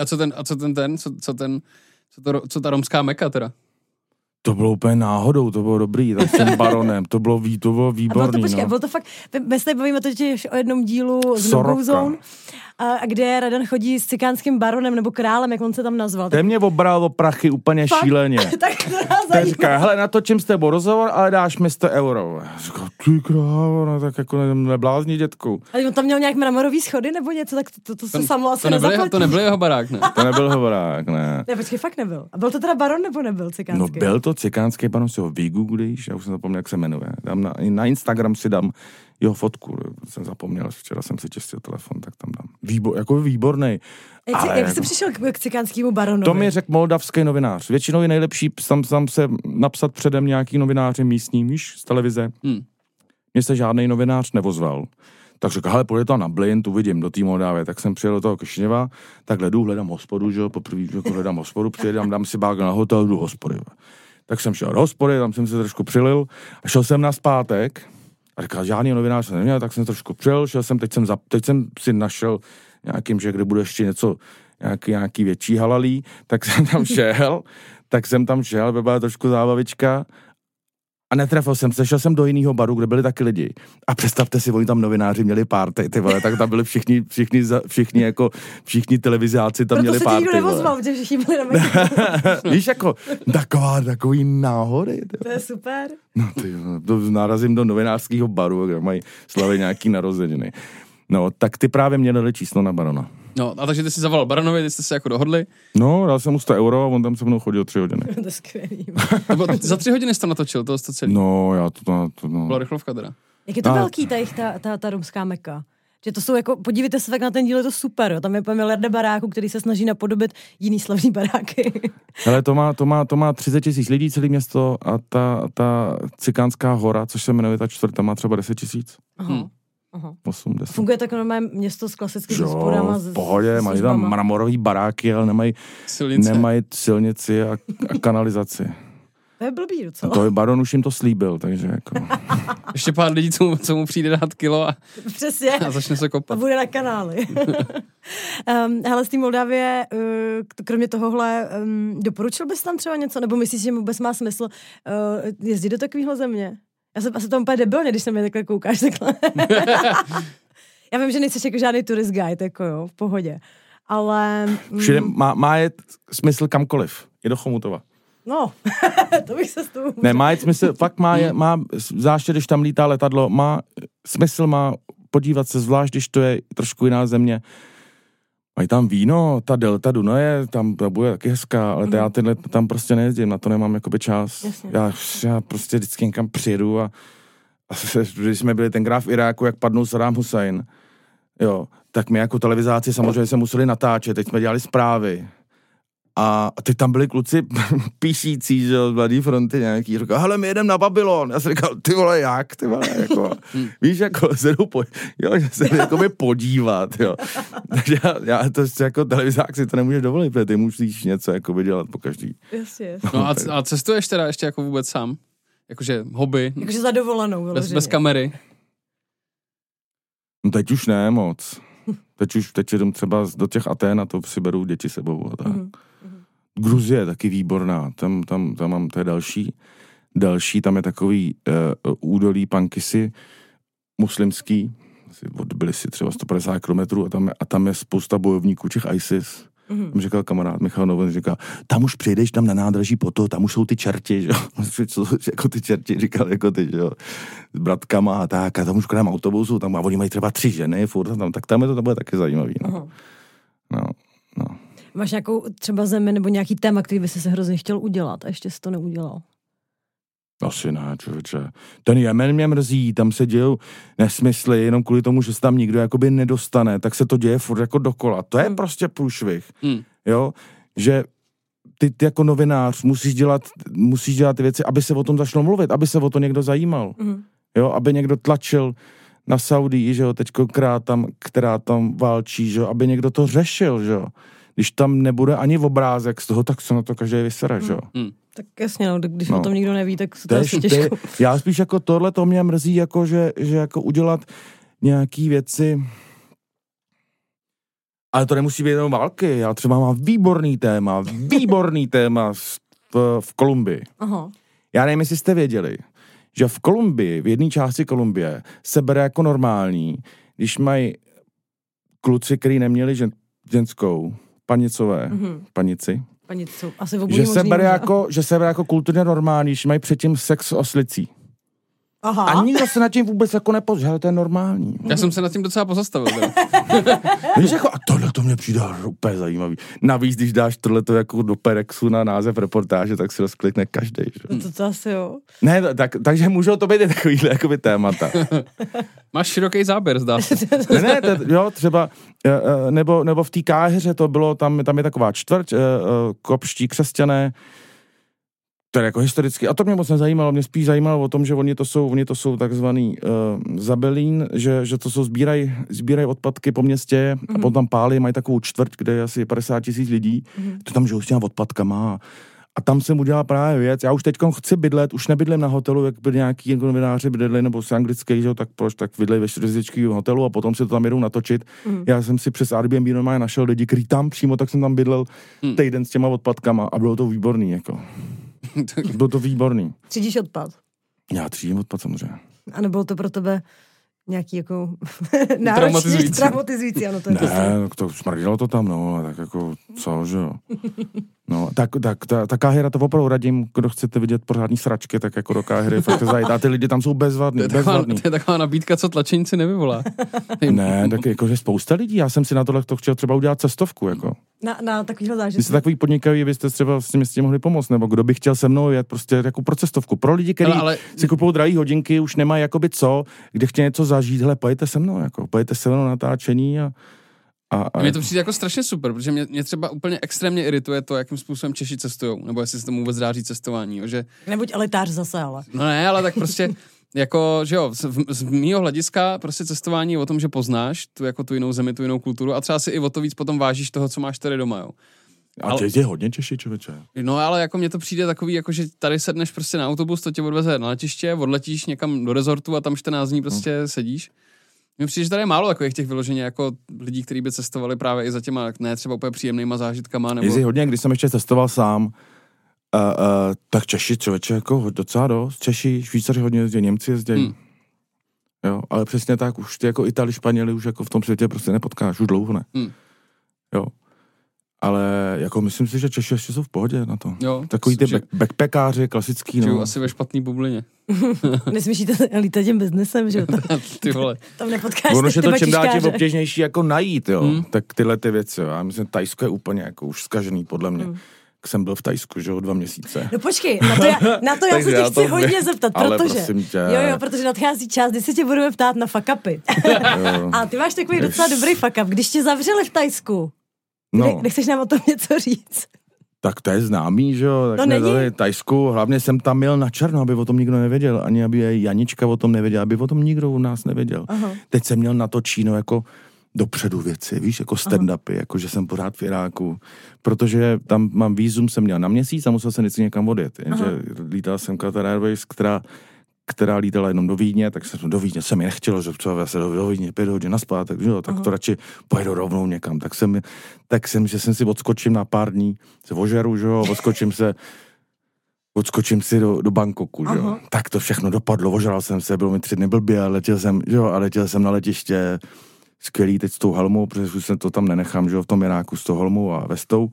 co ta romská Meka teda? To bylo úplně náhodou, to bylo dobrý, tam s tím baronem, to bylo výborný. Bylo to fakt, my se bavíme totiž o jednom dílu z No-Go Zone, a kde Radan chodí s cikánským baronem nebo králem, jak on se tam nazval. Ten mě obral o prachy úplně fakt? Šíleně. Tak ten říká, hele, natočím s tebou rozhovor, ale dáš mi 100 euro. Říká, ty krávo, no tak jako neblázní, dětku. Ale on tam měl nějak mramorový schody nebo něco, tak to se samo asi nezaplatí. To nebyl jeho barák, ne? To nebyl jeho barák, ne. Ne, počkej, fakt nebyl. A byl to teda baron nebo nebyl cikánský? No byl to cikánský baron, si ho vygooglíš, já už jsem zapomněl, jak se jmenuje. Dám na Instagram si dám jeho fotku, jsem zapomněl, včera jsem si čistil telefon, tak tam dám. Výborný. Jak jsi přišel k cikánskému baronovi? To mi řekl moldavský novinář. Většinou je nejlepší tam se napsat předem nějaký novináři místní, víš, z televize. Mně se žádný novinář nevozval. Tak řekl, hele, půjde to na Blind, uvidím do té Moldávie. Tak jsem přijel do toho Kišiněva, tak hledám hospodu, že jo, poprvé hledám hospodu, přijedám, dám si bág na hotel, jdu hospody. Tak jsem šel do hospody, tam jsem se trošku přilil a šel jsem na zpátek. A říkal, žádný novinář jsem neměl, tak jsem trošku přijel, teď jsem si našel nějakým, že kde bude ještě něco, nějaký větší halalí, tak jsem tam šel, byla trošku zábavička a netrefil jsem se, šel jsem do jiného baru, kde byli taky lidi. A představte si, oni tam novináři měli party, ty vole, tak tam byli všichni televizáci tam měli party. Proto se ti nikdo nevozval, protože všichni byli na Mexiku. Víš, jako takový náhody. To je super. No narazím do novinářského baru, kde mají slavy nějaký narozeniny. No, tak ty právě měli číslo na barona. No, a takže ty jsi zavolal baronovi, ty jste se jako dohodli? No, dal jsem mu 100 euro a on tam se mnou chodil 3 hodiny. To je skvělý. Za 3 hodiny jsi to natočil, to celý? No, já to no. Byla rychlovka teda. Jak je to velký, ta romská Meka? Že to jsou jako, podívejte se tak na ten díl, je to super, jo. Tam je miliarda baráků, který se snaží napodobit jiný slavný baráky. Hele, to má 30 000 lidí celé město a ta Cikánská hora, což se jmenuje ta čtvrta, má třeba 10 000. Aha. 80. Funguje tak normálně město s klasickými hospodama. V pohodě, mají tam mramorový baráky, ale nemají silnici a kanalizaci. To je blbý docela. To je baron už jim to slíbil, takže jako... Ještě pár lidí, co mu přijde dát kilo a začne se kopat. A bude na kanály. Hele, z té Moldávie, kromě tohohle, doporučil bys tam třeba něco? Nebo myslíš, že vůbec má smysl jezdit do takovéhle země? Já jsem asi tam úplně debilně, když se mě takhle koukáš takhle. Já vím, že nejsi jako žádný tourist guide, jako jo, v pohodě. Ale... Všude má jet smysl kamkoliv. Je do Chomutova. No, to bych se s tou... Ne, má jet smysl, fakt má zvláště, když tam lítá letadlo, smysl má podívat se, zvlášť, když to je trošku jiná země. Mají tam víno, ta delta Dunaje, tam bude taky hezká, ale já tam prostě nejezdím, na to nemám jakoby čas. Já prostě vždycky někam přijedu a když jsme byli tenkrát v Iráku, jak padnul Saddam Hussein, jo, tak my jako televizáci samozřejmě se museli natáčet, teď jsme dělali zprávy. A teď tam byli kluci píšící, že z Mladý fronty nějaký, říkal, hele, my jedem na Babylon. Já jsem říkal, ty vole, jak, ty vole, jako, víš, jako, že se jako podívat, jo. Takže já to jako televizák si to nemůžeš dovolit, protože ty musíš něco, jako dělat po každý. Jasně. No a cestuješ teda ještě jako vůbec sám? Jakože hobby? Jakože za dovolenou. Bez kamery? No teď už ne moc. Teď jdem třeba do těch Atén a to si beru děti sebou a tak. Gruzie je taky výborná, tam mám, to je další, tam je takový údolí Pankisy, muslimský, odbyli si třeba 150 kilometrů a tam je spousta bojovníků těch ISIS. Tam říkal kamarád Michal Noven, říkal, tam už přijdeš tam na nádraží tam už jsou ty čerti, že jo, jako ty čerti, říkal, jako ty, že jo, s bratkama a tak, a tam už kolem autobusu, tam a oni mají třeba 3 ženy, furt tam, tak tam je to bude taky zajímavý, no. No. Máš nějakou třeba zemi nebo nějaký téma, který by si se hrozně chtěl udělat a ještě jsi to neudělal? Asi ne, člověče. Ten Jemen mě mrzí, tam se dějou nesmysly, jenom kvůli tomu, že se tam nikdo jakoby nedostane, tak se to děje furt jako dokola. To je prostě průšvih, jo, že ty jako novinář musíš dělat ty věci, aby se o tom začalo mluvit, aby se o to někdo zajímal, jo, aby někdo tlačil na Saudii, že jo, teďko která tam válčí, že jo, aby někdo to řešil, že jo. Když tam nebude ani obrázek z toho, tak se na to každý vysere, že jo. Tak jasně, no, když o tom nikdo neví, tak se to asi těžko. Já spíš jako tohle to mě mrzí, jako že jako udělat nějaký věci, ale to nemusí být jenom války. Já třeba mám výborný téma v Kolumbii. Aha. Já nevím, jestli jste věděli, že v Kolumbii, v jedné části Kolumbie, se bere jako normální, když mají kluci, který neměli ženskou, panici, asi že se bere jako kulturně normální, když mají předtím sex s oslicí. Aha. A nikdo se nad tím vůbec jako nepozřel, to je normální. Já jsem se nad tím docela pozastavil. Víš, jako, a tohle to mě přijde úplně zajímavý. Navíc, když dáš tohleto jako do Perexu na název reportáže, tak si rozklikne každej. Že? To asi jo. Ne, takže můžou to být i takovýhle jakoby témata. Máš široký záběr, zdá se. Jo, třeba, nebo v té Káhiře to bylo, tam je taková čtvrť, kopští křesťané, to je jako historicky, a to mě moc nezajímalo, mě spíš zajímalo o tom, že oni to jsou takzvaný zabelín, že to jsou sbírají odpadky po městě a potom tam pálí, mají takovou čtvrť, kde je asi 50 000 lidí, to tam žijou s těma odpadkama a tam jsem udělal právě věc, já už teď chci bydlet, už nebydlím na hotelu, jak by nějaký novináři bydleli, nebo z anglických, že tak proč, tak bydlej ve 4hvězdičkovém hotelu a potom si to tam jedou natočit. Já jsem si přes Airbnb normálně našel lidi, kteří tam přímo, tak jsem tam bydlel týden s těma odpadkama a bylo to výborný, jako. Bylo to výborný. Třídíš odpad? Já třídím odpad samozřejmě. A nebylo to pro tebe nějaký jako traumatizující, ano, to je ne, to smrdilo to tam, no, tak jako, co, že jo. No, tak ta Káhira to opravdu radím, kdo chcete vidět pořádný sračky, tak jako do Káhiry fakt zajít. A ty lidi tam jsou bezvadný. To je taková nabídka, co tlačenici nevyvolá. Ne, tak jakože spousta lidí, já jsem si na tohle chtěl třeba udělat cestovku, jako. Na takovýhle zážitek. Vy jste takový podnikaví, byste třeba s tím mohli pomoct, nebo kdo by chtěl se mnou jet prostě jako pro cestovku. Pro lidi, kteří si kupují drahý hodinky, už nemají jakoby co, kde chtějí něco zažít, hele, pojďte se mnou na natáčení a mně to přijde jako strašně super, protože mě třeba úplně extrémně irituje to, jakým způsobem Češi cestujou, nebo jestli se tomu vůbec dá říct cestování, jo, že... Nebuď elitář zase, ale. No ne, ale tak prostě, jako, že jo, z mýho hlediska prostě cestování je o tom, že poznáš tu jinou zemi, tu jinou kulturu a třeba si i o to víc potom vážíš toho, co máš tady doma, jo. A teď je hodně Češi, člověče. No ale jako mně to přijde takový, jako že tady sedneš prostě na autobus, to tě odveze na letiště, odletíš někam do rezortu a tam 14 dní prostě sedíš. Mně přijde, že tady je málo takových těch vyloženě jako lidí, kteří by cestovali právě i za těma, ne třeba úplně příjemnýma zážitkama. Nebo... Jezdí hodně, když jsem ještě cestoval sám, tak Češi, člověče, jako docela dost. Češi, Švýcaři hodně jezdí, Němci jezdí. Jo, ale přesně tak, už ty jako Itali, Španěli už jako v tom světě prostě nepotkáš, už dlouho ne. Jo. Ale jako myslím si, že Češi ještě jsou v pohodě na to. Jo, takový ty backpackáři, klasický, no. Asi ve špatný bublině. Nesmíšíte lítat tím biznesem, že jo? Ty vole. Tam nepotkáš ono je to čím dál tím obtěžnější jako najít, jo. Tak tyhle ty věci, jo. Já myslím, Tajsko je úplně jako už zkažený, podle mě. Jsem byl v Tajsku, že jo, 2 měsíce. No počkej, na to já se tě chci hodně zeptat, protože protože nadchází čas, kdy se tě budeme ptát na fuck upy. A ty máš takový docela dobrý fuck up. Když tě zavřeli v Tajsku, nechceš nám o tom něco říct? Tak to je známý, že jo, tak nedali Tajsku, hlavně jsem tam měl na černo, aby o tom nikdo nevěděl, ani aby Janička o tom nevěděla, aby o tom nikdo u nás nevěděl. Teď jsem měl na to Číno jako dopředu věci, víš, jako stand-upy, jako že jsem pořád v Iráku, protože tam mám vízum, jsem měl na měsíc a musel jsem vždycky někam odjet, jenže lítal jsem Qatar Airways, která lítala jenom do Vídně, tak jsem do Vídně se mi nechtělo, že třeba se do Vídně 5 hodin naspátek, tak to radši pojedu rovnou někam, tak jsem, že jsem si odskočím na pár dní, se ožeru, že jo, odskočím si do Bangkoku, že jo. Tak to všechno dopadlo, ožral jsem se, bylo mi 3 dny blbě, a letěl jsem na letiště, skvělý teď s tou helmou, protože už se to tam nenechám, že jo, v tom Iráku s tou helmou a vestou.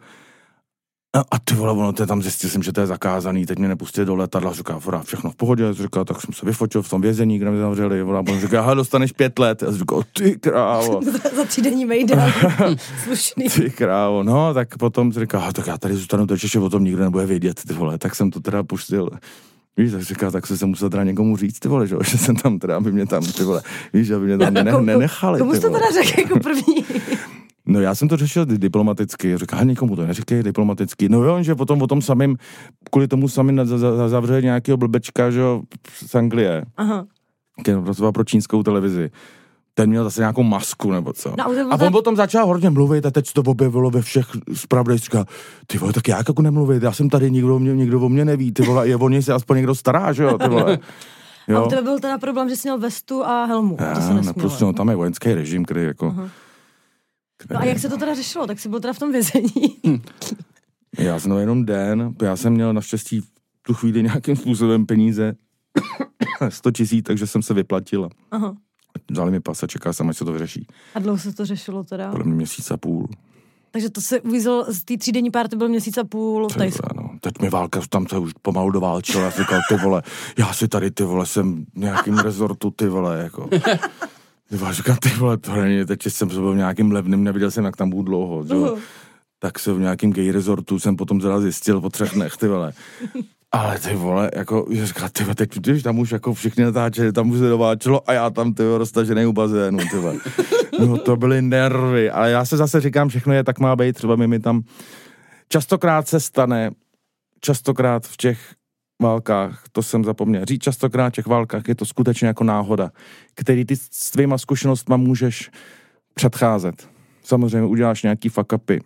A ty vole, ono tam zjistil jsem, že to je zakázaný, teď mě nepustili do letadla, říká, všechno v pohodě, říká, tak jsem se vyfotil v tom vězení, kde mě zavřeli, a on říká, dostaneš 5 let, a říká, ty krávo. Za 3denní mejdán, slušný. Ty krávo, no, tak potom říká, tak já tady zůstanu do Čeště, o tom nikdo nebude vědět, ty vole, tak jsem to teda pustil Víš, tak říká, tak se musel teda někomu říct, ty vole, že jsem tam teda, aby mě tam, ty vole, víš, aby mě tam nenechali. Komu jsi to teda řekl jako první? No já jsem to řešil diplomaticky, říká, nikomu to neříkej diplomaticky. No jo, že potom o tom samým, kvůli tomu samým zavřeli nějakého blbečka, že jo, z Anglie. Aha. Který pracoval pro čínskou televizi. Ten měl zase nějakou masku, nebo co. No, a on potom začal hodně mluvit a teď se to objevilo ve všech zpravodajstvích. Ty vole, tak jak jako nemluvit? Já jsem tady, nikdo o mě neví, ty vole, je o něj se aspoň někdo stará, že jo, ty vole. Jo. A u tebe byl teda problém, že jsi měl vestu a helmu. To se nesmělo. Prostě, no, tam je vojenský režim, který jako... No a jak se to teda řešilo? Tak jsi byl teda v tom vězení. Já jsem jenom den, já jsem měl naštěstí v tu chvíli nějakým způsobem peníze 100 000, takže jsem se vyplatil. Aha. Vzali mi pas a čekal jsem, až se to vyřeší. A dlouho se to řešilo teda? Podle mě 1,5 měsíce. Takže to se uvízlo, z té 3denní párty byl 1,5 měsíce v Tajsku. No. Teď mi válka, tam se už pomalu doválčila, já říkal, ty vole, já si tady, ty vole, jsem v nějakým rezortu, ty vole, jako. Ty vole, říkám, ty vole, to není, teď jsem byl v nějakým levným, neviděl jsem, jak tam budu dlouho, jo. Tak se v nějakým gay resortu jsem potom zraz zjistil po 3 dnech, ty vole. Ale ty vole, jako, říká, ty vole, teď víš, tam už jako všichni natáčeli, tam už se dováčelo a já tam, ty vole, roztažený u bazénu, ty vole. No to byly nervy, ale já se zase říkám, všechno je, tak má být, třeba mi tam, častokrát se stane, častokrát v těch válkách, to jsem zapomněl říct, častokrát v těch válkách je to skutečně jako náhoda, který ty s tvýma zkušenostma můžeš předcházet. Samozřejmě uděláš nějaký fuck upy.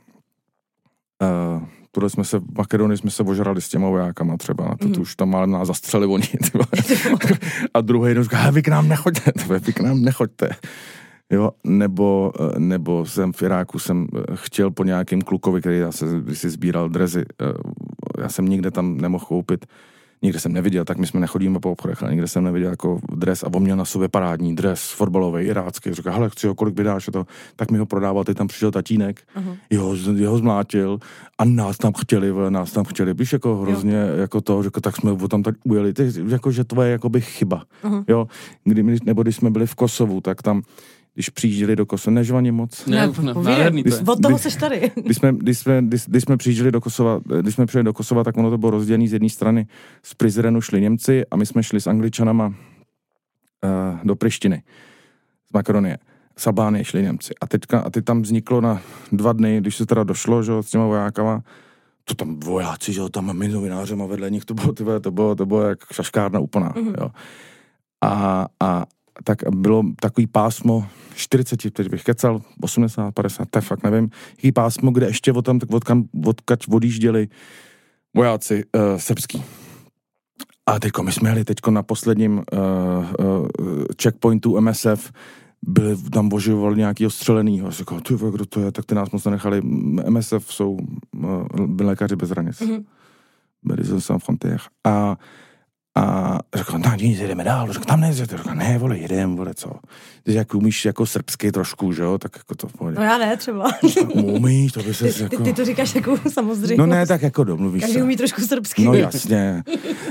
Tohle jsme se, v Makedonii jsme se ožrali s těma vojákama třeba, na to už tam má nás zastřeli oni. A druhý říká, vy k nám nechoďte. Jo, nebo jsem v Iráku, jsem chtěl po nějakým klukovi, který když si sbíral drezy, já jsem nikde tam nemohl koupit, nikde jsem neviděl, tak my jsme nechodíme po obchodech, ale nikde jsem neviděl jako dres a on měl na sobě parádní dres, fotbalový, irácký, říká, hele, chci ho, kolik by dáš to, tak mi ho prodával, teď tam přišel tatínek, jeho zmlátil a nás tam chtěli, víš, jako hrozně, jako to, že tak jsme ho tam tak ujeli, jako, že to je jakoby chyba, jo, když jsme byli v Kosovu, tak tam když přijížděli do Kosova, nežvaně moc. Od toho seš tady. Když jsme přijížděli do Kosova, když jsme přijeli do Kosova, tak ono to bylo rozdělené z jedné strany. Z Prizrenu šli Němci a my jsme šli s Angličanama do Prištiny, z Makedonie. Z Albánie šli Němci. A teď tam vzniklo na 2 dny, když se teda došlo, že, s těma vojákama, to tam vojáci, že tam my novinářema vedle nich, to bylo jak šaškárna úplná. Jo. A tak bylo takový pásmo 40, teď bych kecal, 80, 50, to fakt nevím, jaký pásmo, kde ještě odkaď odjížděli vojáci srbský. A teďko my jsme jeli na posledním checkpointu MSF, tam oživovali nějakýho střelenýho. Říkal, ty kdo to je, tak ty nás moc nenechali. MSF jsou lékaři bez hranic. Médecins Sans Frontières. A řekl, no nic, jdeme dál. Řekl, tam nejdete. Řekl, ne, vole, jedem, vole, co. Ty jak umíš jako srbsky trošku, že jo, tak jako to pohodě. No já ne, třeba. Umíš, to by se jako... Ty to říkáš jako samozřejmě. No ne, tak jako domluvíš se. Každý umí trošku srbsky. No jasně.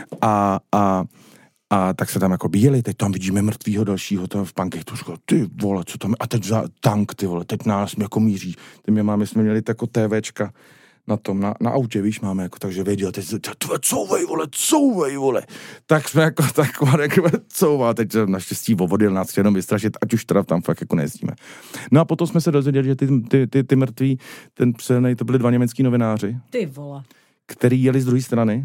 A tak se tam jako bíjeli, teď tam vidíme mrtvýho dalšího tam v pankech, to říkal, ty vole, co tam je? A teď za tank, ty vole, teď nás jako míří. My jsme měli jako TVčka na tom, na autě, víš, máme jako, takže věděl, teď couvej, vole. Tak jsme jako taková, couvá, teď naštěstí odjel nás jenom vystrašit, ať už teda tam fakt jako nejezdíme. No a potom jsme se dozvěděli, že ty mrtví, ten přelnej, to byli 2 německý novináři. Ty vole. Který jeli z druhé strany,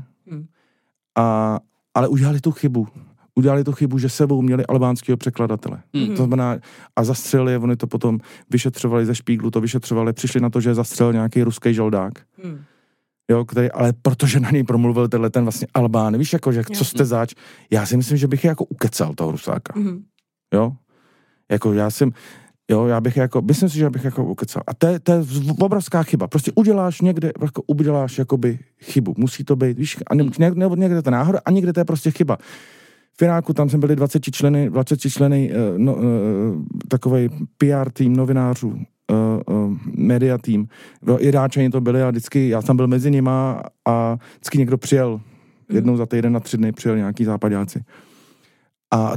ale udělali tu chybu, že sebou měli albánského překladatele. To znamená, a zastřelili, oni to potom vyšetřovali ze Špíglu, přišli na to, že zastřelil nějaký ruský žoldák. Jo, který, ale protože na něj promluvil ten vlastně Albán, víš, jako, že co jste zač, já si myslím, že bych je jako ukecal toho Rusáka. Jo? Jako myslím si, že bych jako ukecal. A to je obrovská chyba. Prostě uděláš někde, jako uděláš jakoby chybu. Musí to být, víš, a někde to náhoda a někde to je prostě chyba. V Iráku tam jsme byli 20 členy takovej PR tým novinářů, media tým. Iráčani to byli a vždycky, já tam byl mezi nima a vždycky někdo přijel. Jednou za týden na 3 dny přijel nějaký západáci. A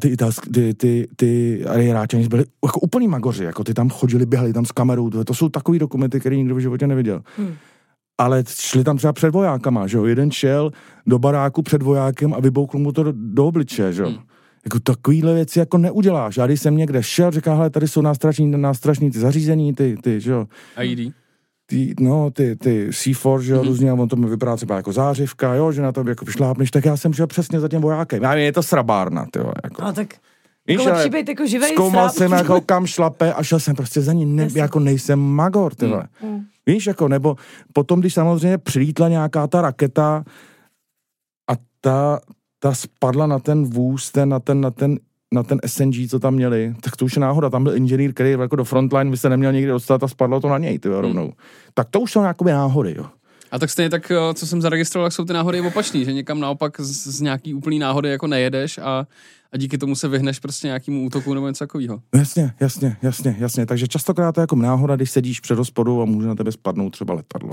ty Iráčani byli jako úplný magoři, jako ty tam chodili, běhali tam s kamerou, to jsou takový dokumenty, které nikdo v životě neviděl. ale šli tam třeba před vojákama, že jo, jeden šel do baráku před vojákem a vyboukl mu to do obličeje, že jo. Jako takovýhle věci jako neuděláš. Já když jsem někde šel, říká, hele, tady jsou nástrašní ty zařízení, ty, že jo. ID. Ty C4, že jo, různě, on to mi vypadá třeba jako zářivka, jo, že na to jako vyšlápneš, tak já jsem šel přesně za tím vojákem. Já vím, je to srabárna, tyjo, jako. A tak víš, jako lepší být jako živej zkoumal srab. jsem jako kam šlape a šel jsem prostě za ní, jako nejsem magor, tyhle. Víš, jako, nebo potom, když samozřejmě přilítla nějaká ta raketa a ta spadla na ten vůz, na ten SNG, co tam měli, tak to už je náhoda, tam byl inženýr, který jako do frontline by se neměl nikdy dostat a spadlo to na něj, tyjo, rovnou. Tak to už jsou nějaké náhody, jo. A tak stejně tak, co jsem zaregistroval, tak jsou ty náhody opačný, že někam naopak z nějaký úplný náhody jako nejedeš a díky tomu se vyhneš prostě nějakému útoku nebo něco takového. Jasně. Takže častokrát to je jako náhoda, když sedíš před hospodou a může na tebe spadnout třeba letadlo.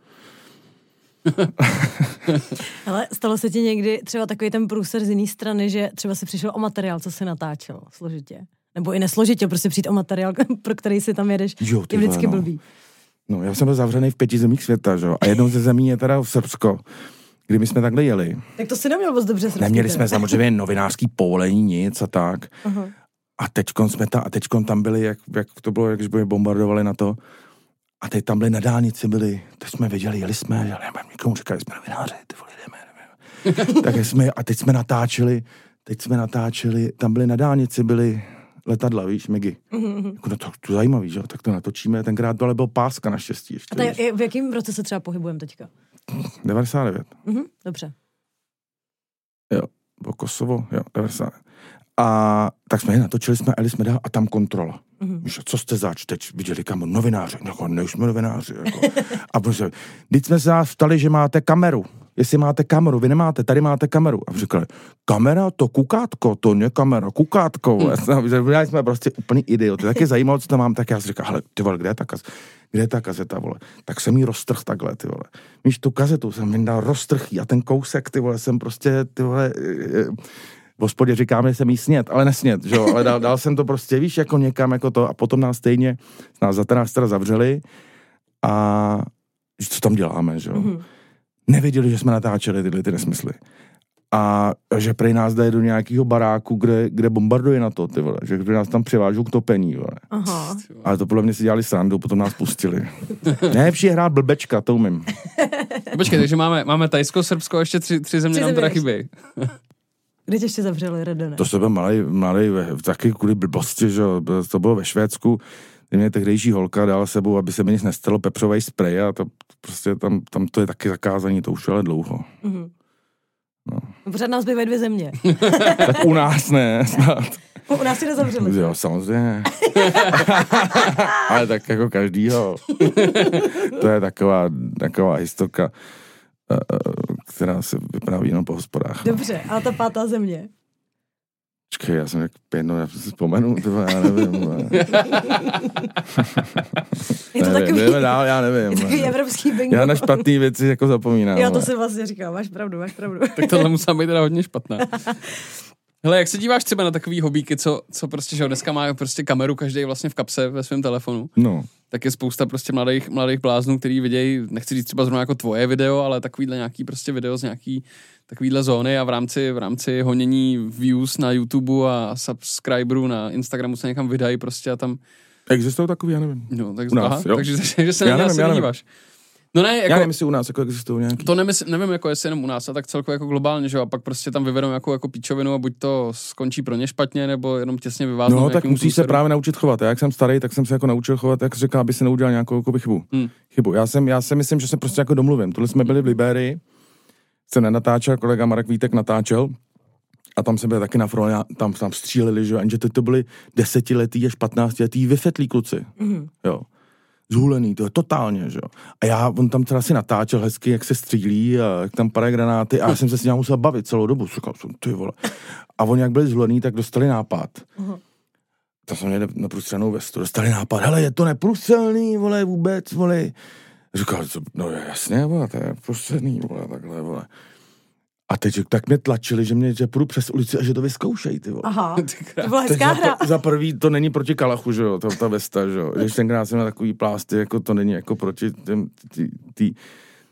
Ale stalo se ti někdy třeba takový ten průser z jiné strany, že třeba si přišel o materiál, co si natáčel složitě? Nebo i nesložitě, prostě přijít o materiál, pro který si tam jedeš, jo, je vždycky blbý. No, já jsem byl zavřený v 5 zemích světa, že jo? A jednou ze zemí je teda v Srbsko, kdy my jsme takhle jeli. Tak to si neměl moc dobře srbský. Neměli jsme samozřejmě novinářský povolení, nic a tak. Uh-huh. A teďkon tam byli, jak to bylo, jak by bombardovali na to. A teď tam byli na dálnici, teď jsme viděli, jeli jsme, že někomu říkali, jsme novináři, ty vole, jdeme. Tak teď jsme natáčeli, tam byli na dálnici, byli letadla, víš, migy. Mm-hmm. Jako, no to zajímavý, že jo, tak to natočíme. Tenkrát to ale byl páska naštěstí ještě. A v jakém roce se třeba pohybujeme teďka? 99. Dobře. Jo, bylo Kosovo, jo, 90. A tak jsme natočili, jeli jsme dál a tam kontrola. Víš, co jste zač, teď viděli kam novináři, jako nejsme novináři. Jako. A prostě, když jsme se nás ptali, že máte kameru, jestli máte kameru, vy nemáte, tady máte kameru. A říkali, kamera, to kukátko, to ne kamera, kukátko. Byli jsme prostě úplný idioti. Tak je zajímalo, co tam mám, tak já si říkal, hele, ty vole, kde je ta kazeta, vole? Tak jsem jí roztrh takhle, ty vole. Víš, tu kazetu jsem vyndal roztrh a ten kousek, ty vole, jsem prostě, ty vole, v hospodě říkáme, že jsem jí snět, ale nesnět, že jo, ale dal jsem to prostě, víš, jako někam, jako to, a potom nás teda zavřeli a co tam děláme, že jo. Nevěděli, že jsme natáčeli tyhle ty nesmysly. A že prej nás dají do nějakého baráku, kde bombarduje na to, ty vole, že prej nás tam přivážou k topení, vole. Aha. Ale to podle mě si dělali srandu, potom nás pustili. Nejlepší je hrát blbečka, to umím. Počkej, takže máme Tajsko, Srbsko a ještě tři země nám teda chybějí. Kde tě ještě zavřeli, Redone? To se byl malej, taky kvůli blbosti, že to bylo ve Švédsku, kde mě tehdejší holka dala sebou, aby se mi nic nestalo, pepřovej sprej a to prostě tam to je taky zakázaný, to už ale dlouho. Mm-hmm. No. Pořád nás bývají 2 země. Tak u nás ne, snad. U nás si nezavřeli. Jo, samozřejmě. Ale tak jako každýho. To je taková historka, která se vypráví jenom po hospodách. Dobře, ale ta 5. země? Počkej, já jsem jak pěno, já si vzpomenu, já nevím. Je to takový, já nevím. Je takový evropský bingo. Já na špatný věci jako zapomínám. Jo, to si vlastně říkal, máš pravdu. Tak tohle musí být teda hodně špatná. Hele, jak se díváš třeba na takový hobíky, co prostě, že dneska má prostě kameru každý vlastně v kapse ve svém telefonu. No. Tak je spousta prostě mladých bláznů, který vidějí, nechci říct třeba zrovna jako tvoje video, ale takovýhle nějaký prostě video z nějaký takovýhle zóny a v rámci honění views na YouTube a subscriberů na Instagramu se někam vydají prostě a tam... Existují takový, já nevím. No, tak, u nás, jo. takže se na ně nedíváš. No ne, jako, já nevím, jestli u nás jako existují nějaký. To nevím, jako jestli jenom u nás, a tak celkově jako globálně, že jo, a pak prostě tam vyvedou jako píčovinu a buď to skončí pro ně špatně, nebo jenom těsně vyváznou. No, tak musíš se právě naučit chovat. Já jak jsem starý, tak jsem se jako naučil chovat, jak říkal, aby se neudělal nějakou jako chybu. Já si myslím, že se prostě jako domluvím. Tohle jsme byli v Liberii, se nenatáčel, kolega Marek Vítek natáčel a tam se byli taky na frontě, tam stříleli, že jo, jenže to byli 10letý až 15letý vyfetlí kluci, jo. Zhulený, to je totálně, že jo. A on tam teda si natáčel hezky, jak se střílí a jak tam padají granáty a já jsem se s ním musel bavit celou dobu, říkal jsem, ty vole. A oni jak byli zhulený, tak dostali nápad. To jsem měl na průstřelnou vestu, dostali nápad, hele, je to neprůstřelný, vole, vůbec, vole. Říkal, no jasně, vole, to je průstřelný, vole, takhle, vole. A teď tak mě tlačili, že půjdu přes ulici a že to vyzkoušej, ty vole. Aha, to byla hezká hra. Za prvý to není proti kalachu, že jo, ta vesta, že jo. Když tenkrát jsem na takový plásty, jako to není jako proti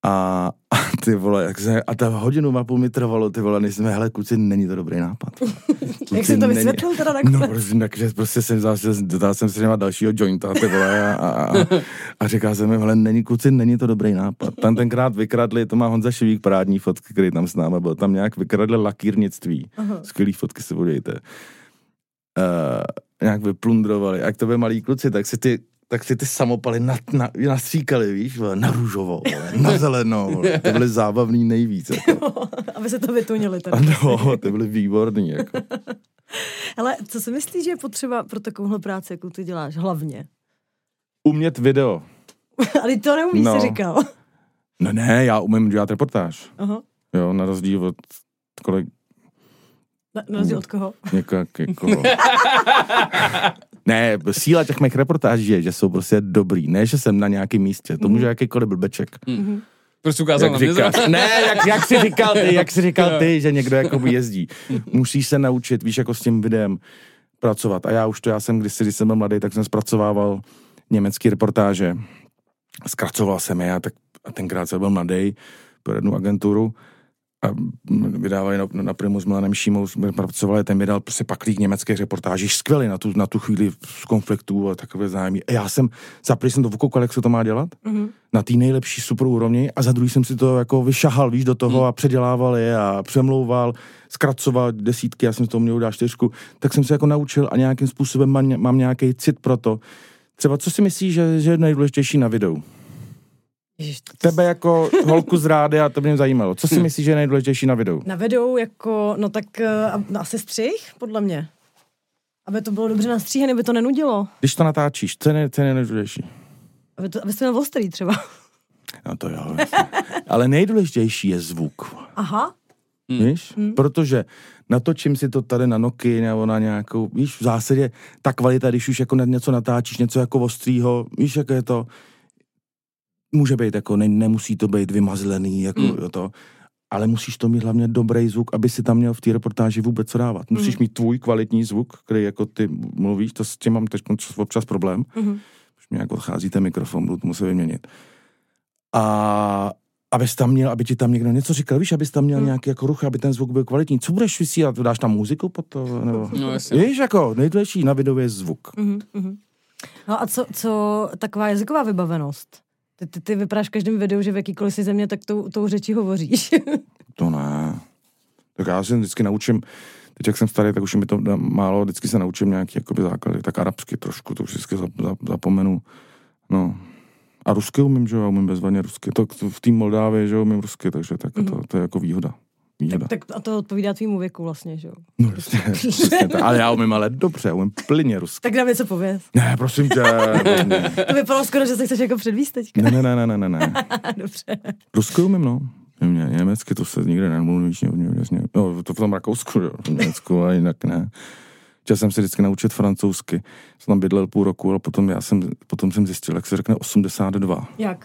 A ty vole, a ta hodinu a půl mi trvalo, ty vole, než jsme, hele, kluci, není to dobrý nápad. Jak jsi to vysvětlil teda nakonec? No, prostě jsem dodal jsem si dalšího jointa, ty vole, a říkal jsem mi, hele, není to dobrý nápad. Tam tenkrát vykradli, to má Honza Šivík, parádní fotky, který tam s náma byl, tam nějak vykradli lakírnictví. Skvělý fotky si podívejte. Nějak vyplundrovali. Jak to byli malí kluci, tak si ty samopaly nastříkali, víš, na růžovou, na zelenou. To byly zábavný nejvíc. Jako. Aby se to vytunili. No, to byly výborný. Jako. Ale co si myslíš, že je potřeba pro takovouhle práci, jakou ty děláš, hlavně? Umět video. Ale to neumíš, si říkal. No ne, já umím dělat reportáž. Aha. Jo, na rozdíl od kolik... Na rozdíl od koho? Někoho. Ne, síla těch mých reportáží je, že jsou prostě dobrý. Ne, že jsem na nějakém místě. To může jakýkoliv blbeček. Prostě ukázal na mě. Ne, jak jsi říkal ty, že někdo jakoby jezdí. Musíš se naučit, víš, jako s tím videem pracovat. A já jsem když jsem byl mladý, tak jsem zpracovával německý reportáže. Zkracoval jsem je a tenkrát jsem byl mladý pro jednu agenturu. A vydávali na Primu s Milanem Šímou, jsme pracovali, ten mi dal prostě paklík německých reportáží, skvělý na tu chvíli z konfliktů a takové zájmy. A já jsem to vykoukal, jak se to má dělat, na té nejlepší super úrovni a za druhý jsem si to jako vyšahal, víš, do toho a předělával je a přemlouval, zkracoval desítky, já jsem to měl dát 4, tak jsem se jako naučil a nějakým způsobem mám nějaký cit pro to. Třeba co si myslíš, že je nejdůležitější na videu? Tebe jako holku z rádia, to by mě zajímalo. Co si myslíš, že je nejdůležitější na videu? Na videu jako, no tak asi střih, podle mě. Aby to bylo dobře nastříhané, aby to nenudilo. Když to natáčíš, co je nejdůležitější? Aby to měl ostrý třeba. No to jo. Ale nejdůležitější je zvuk. Aha. Víš? Protože natočím si to tady na Nokia nebo na nějakou, víš, v zásadě ta kvalita, když už jako něco natáčíš, něco jako ostrýho, víš, jak je to, může být jako, nemusí to být vymazlený, jako to, ale musíš to mít hlavně dobrý zvuk, aby si tam měl v té reportáži vůbec co dávat. Musíš mít tvůj kvalitní zvuk, který jako ty mluvíš, to s tím mám teď občas problém, už mě jako odchází ten mikrofon, budu to muset vyměnit. A aby ti tam někdo něco říkal, víš, abys tam měl nějaký jako ruch, aby ten zvuk byl kvalitní. Co budeš vysílat? Dáš tam muziku pod to? Nebo... No, jasně. Víš, jako nejdůležitější na videu je zvuk. No a co taková jazyková vybavenost? Ty vypadáš v každém videu, že v jakýkoliv si země, tak tou řečí hovoříš. To ne. Tak já se vždycky naučím, teď jak jsem starý, tak už mi to málo, vždycky se naučím nějaký jakoby základy, tak arabsky trošku, to už vždycky zapomenu. No. A rusky umím, že jo, umím bezvadně rusky. To v té Moldávii, že jo, umím rusky, takže tak to je jako výhoda. Tak a to odpovídá tvýmu věku vlastně, že jo? No přesně, ale já umím dobře, umím plně rusky. Tak nám něco pověz. Ne, prosím tě. To vypadalo skoro, že se chceš jako předvíst teďka. Ne. Dobře. Rusky umím, no. Německy to se nikde nemluví, no, to v tom Rakousku, jo, v Německu, a jinak ne. Chtěl jsem se vždycky naučit francouzsky. Jsem tam bydlel půl roku, ale potom jsem zjistil, jak se řekne 82. Jak?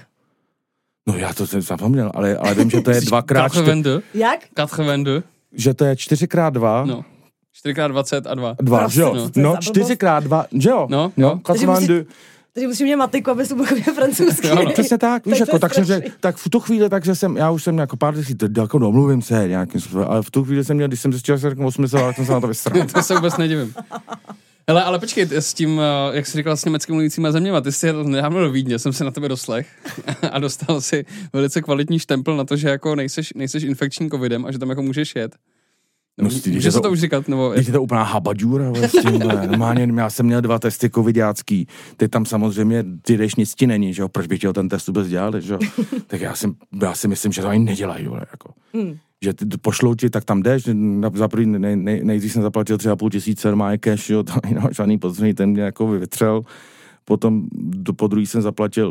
No já to jsem zapomněl, ale vím, že to je 2x4. Jak? 4x2. Že to je 4x2. No. 4x20 a 2. 2, že jo? No, 4x2, že jo? No. 4x2. Takže musím mít matiku, aby jsem pochopil francouzsky. No, přesně tak, víš, jako, tak jsem řekl, tak v tu chvíli, takže já už jsem jako pár desítek, jako domluvím se nějakým způsobem, ale v tu chvíli jsem měl, když jsem zjistil, že se řeknu 80, tak jsem se na to vysral. To se vůbec nedivím. Hele, ale počkej, s tím, jak jsi říkal, s německy mluvícíma zeměma, ty jsi nedávno do Vídně, jsem se na tebe doslech a dostal si velice kvalitní štempel na to, že jako nejseš infekční covidem a že tam jako můžeš jet. No, může se to už říkat? Nebo... Je to úplná habadžura s tímhle. Normálně já jsem měl 2 testy covidácký. Teď tam samozřejmě, ty jdeš, nic ti není, že jo? Proč bych chtěl ten test vůbec dělat, že jo? Tak já si myslím, že to ani nedělají, jako. Že ty pošlou ti, tak tam jdeš, za první nejdřív jsem zaplatil 3,5 tisíce, má cash, jo, to žádný podzemí, ten mě jako vyvetřel. Potom po druhý jsem zaplatil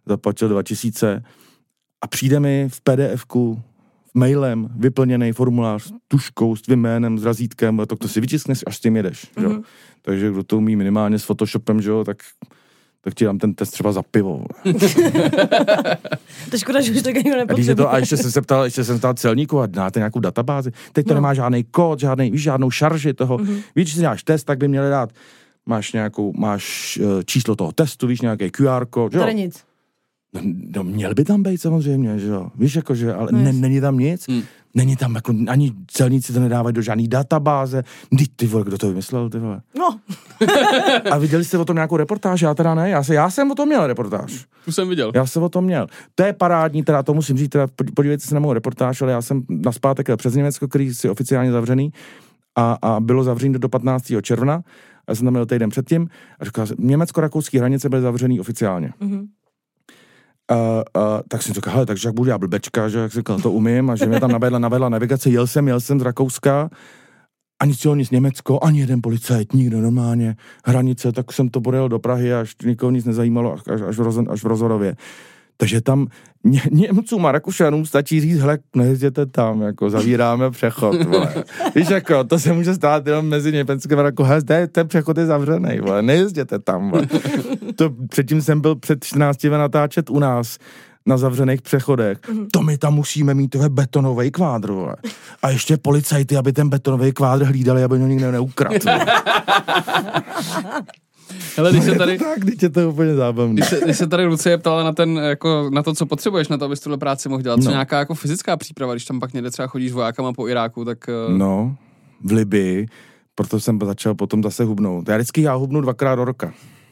2,000 a přijde mi v PDF-ku mailem vyplněný formulář s tuškou, s tvým jménem, s razítkem, a to si vytiskneš, až s tím jedeš. Mm-hmm. Takže kdo to umí minimálně s Photoshopem, že jo, tak ti dám ten test třeba za pivo. To škoda, že už tak ani nepotřebuje. A ještě jsem ptal celníku, a dáte nějakou databázi. Teď to nemá žádný kód, žádnou šarži toho. Víš, když si děláš test, tak by měli dát, máš číslo toho testu, víš, nějaký QR kód. Tady nic. No, měl by tam být samozřejmě, že jo. Víš, jakože, ale není tam nic. Není tam jako, ani celníci to nedávají do žádný databáze. Ty vole, kdo to vymyslel, ty vole? No. A viděli jste o tom nějakou reportáž? Já teda ne, já jsem o tom měl reportáž. Tu jsem viděl. Já jsem o tom měl. To je parádní, teda to musím říct, teda podívejte se na mou reportáž, ale já jsem nazpátek přes Německo, který je oficiálně zavřený a bylo zavřený do 15. června. Já jsem tam měl týden předtím a říkal, německo-rakouský hranice byly zavřený oficiálně. Tak jsem říkal, hele, takže jak budu já blbečka, že jak jsem říkal, to umím a že mě tam navedla navigace, jel jsem z Rakouska a nic Německo, ani jeden policajt, nikdo normálně, hranice, tak jsem to podjel do Prahy až nikoho nic nezajímalo, až v Rozhorově. Takže tam Němcům a Rakušanům stačí říct, hele, nejezděte tam, jako zavíráme přechod, vole. Víš, jako, to se může stát jenom mezi Německem a Rakou, ten přechod je zavřenej, vole, nejezděte tam, vole. To předtím jsem byl před 14 natáčet u nás na zavřených přechodech. To my tam musíme mít tohle betonový kvádr, vole. A ještě policajty, aby ten betonový kvádr hlídali, aby ho nikdo neukradl. Hele, když se tady... Tak, když je to úplně zábavný. Když se tady Lucie ptala na to, co potřebuješ na to, abys tuhle práci mohl dělat, co nějaká jako fyzická příprava, když tam pak někde třeba chodíš s vojákama po Iráku, tak... No, v Libii, proto jsem začal potom zase hubnout. Já vždycky hubnu 2krát do roka.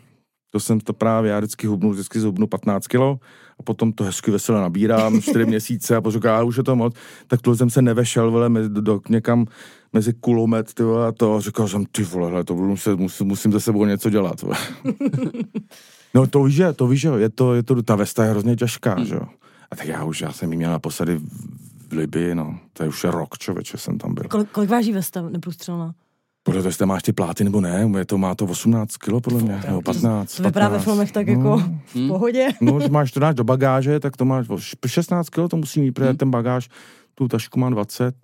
Já vždycky zhubnu 15 kilo a potom to hezky veselé nabírám 4 měsíce a potom říkám, už je to moc. Tak tohle jsem se nevešel, vole, někam mezi kulomet, ty vole, a to říkal jsem, ty vole, hele, to musím ze sebou něco dělat, vole. No to víš, že ta vesta je hrozně těžká, že jo. A tak já jsem jí měl naposledy v Libii, no, to je už rok, člověče, jsem tam byl. Kolik váží vesta neprůstřelná? Podle toho, jestli máš ty pláty nebo ne, má to 18 kilo podle mě, nebo 15. To vypadá ve filmech tak jako v pohodě. No, když to dáš do bagáže, tak to máš 16 kilo, to musí mít, protože ten bagáž, tu tašku má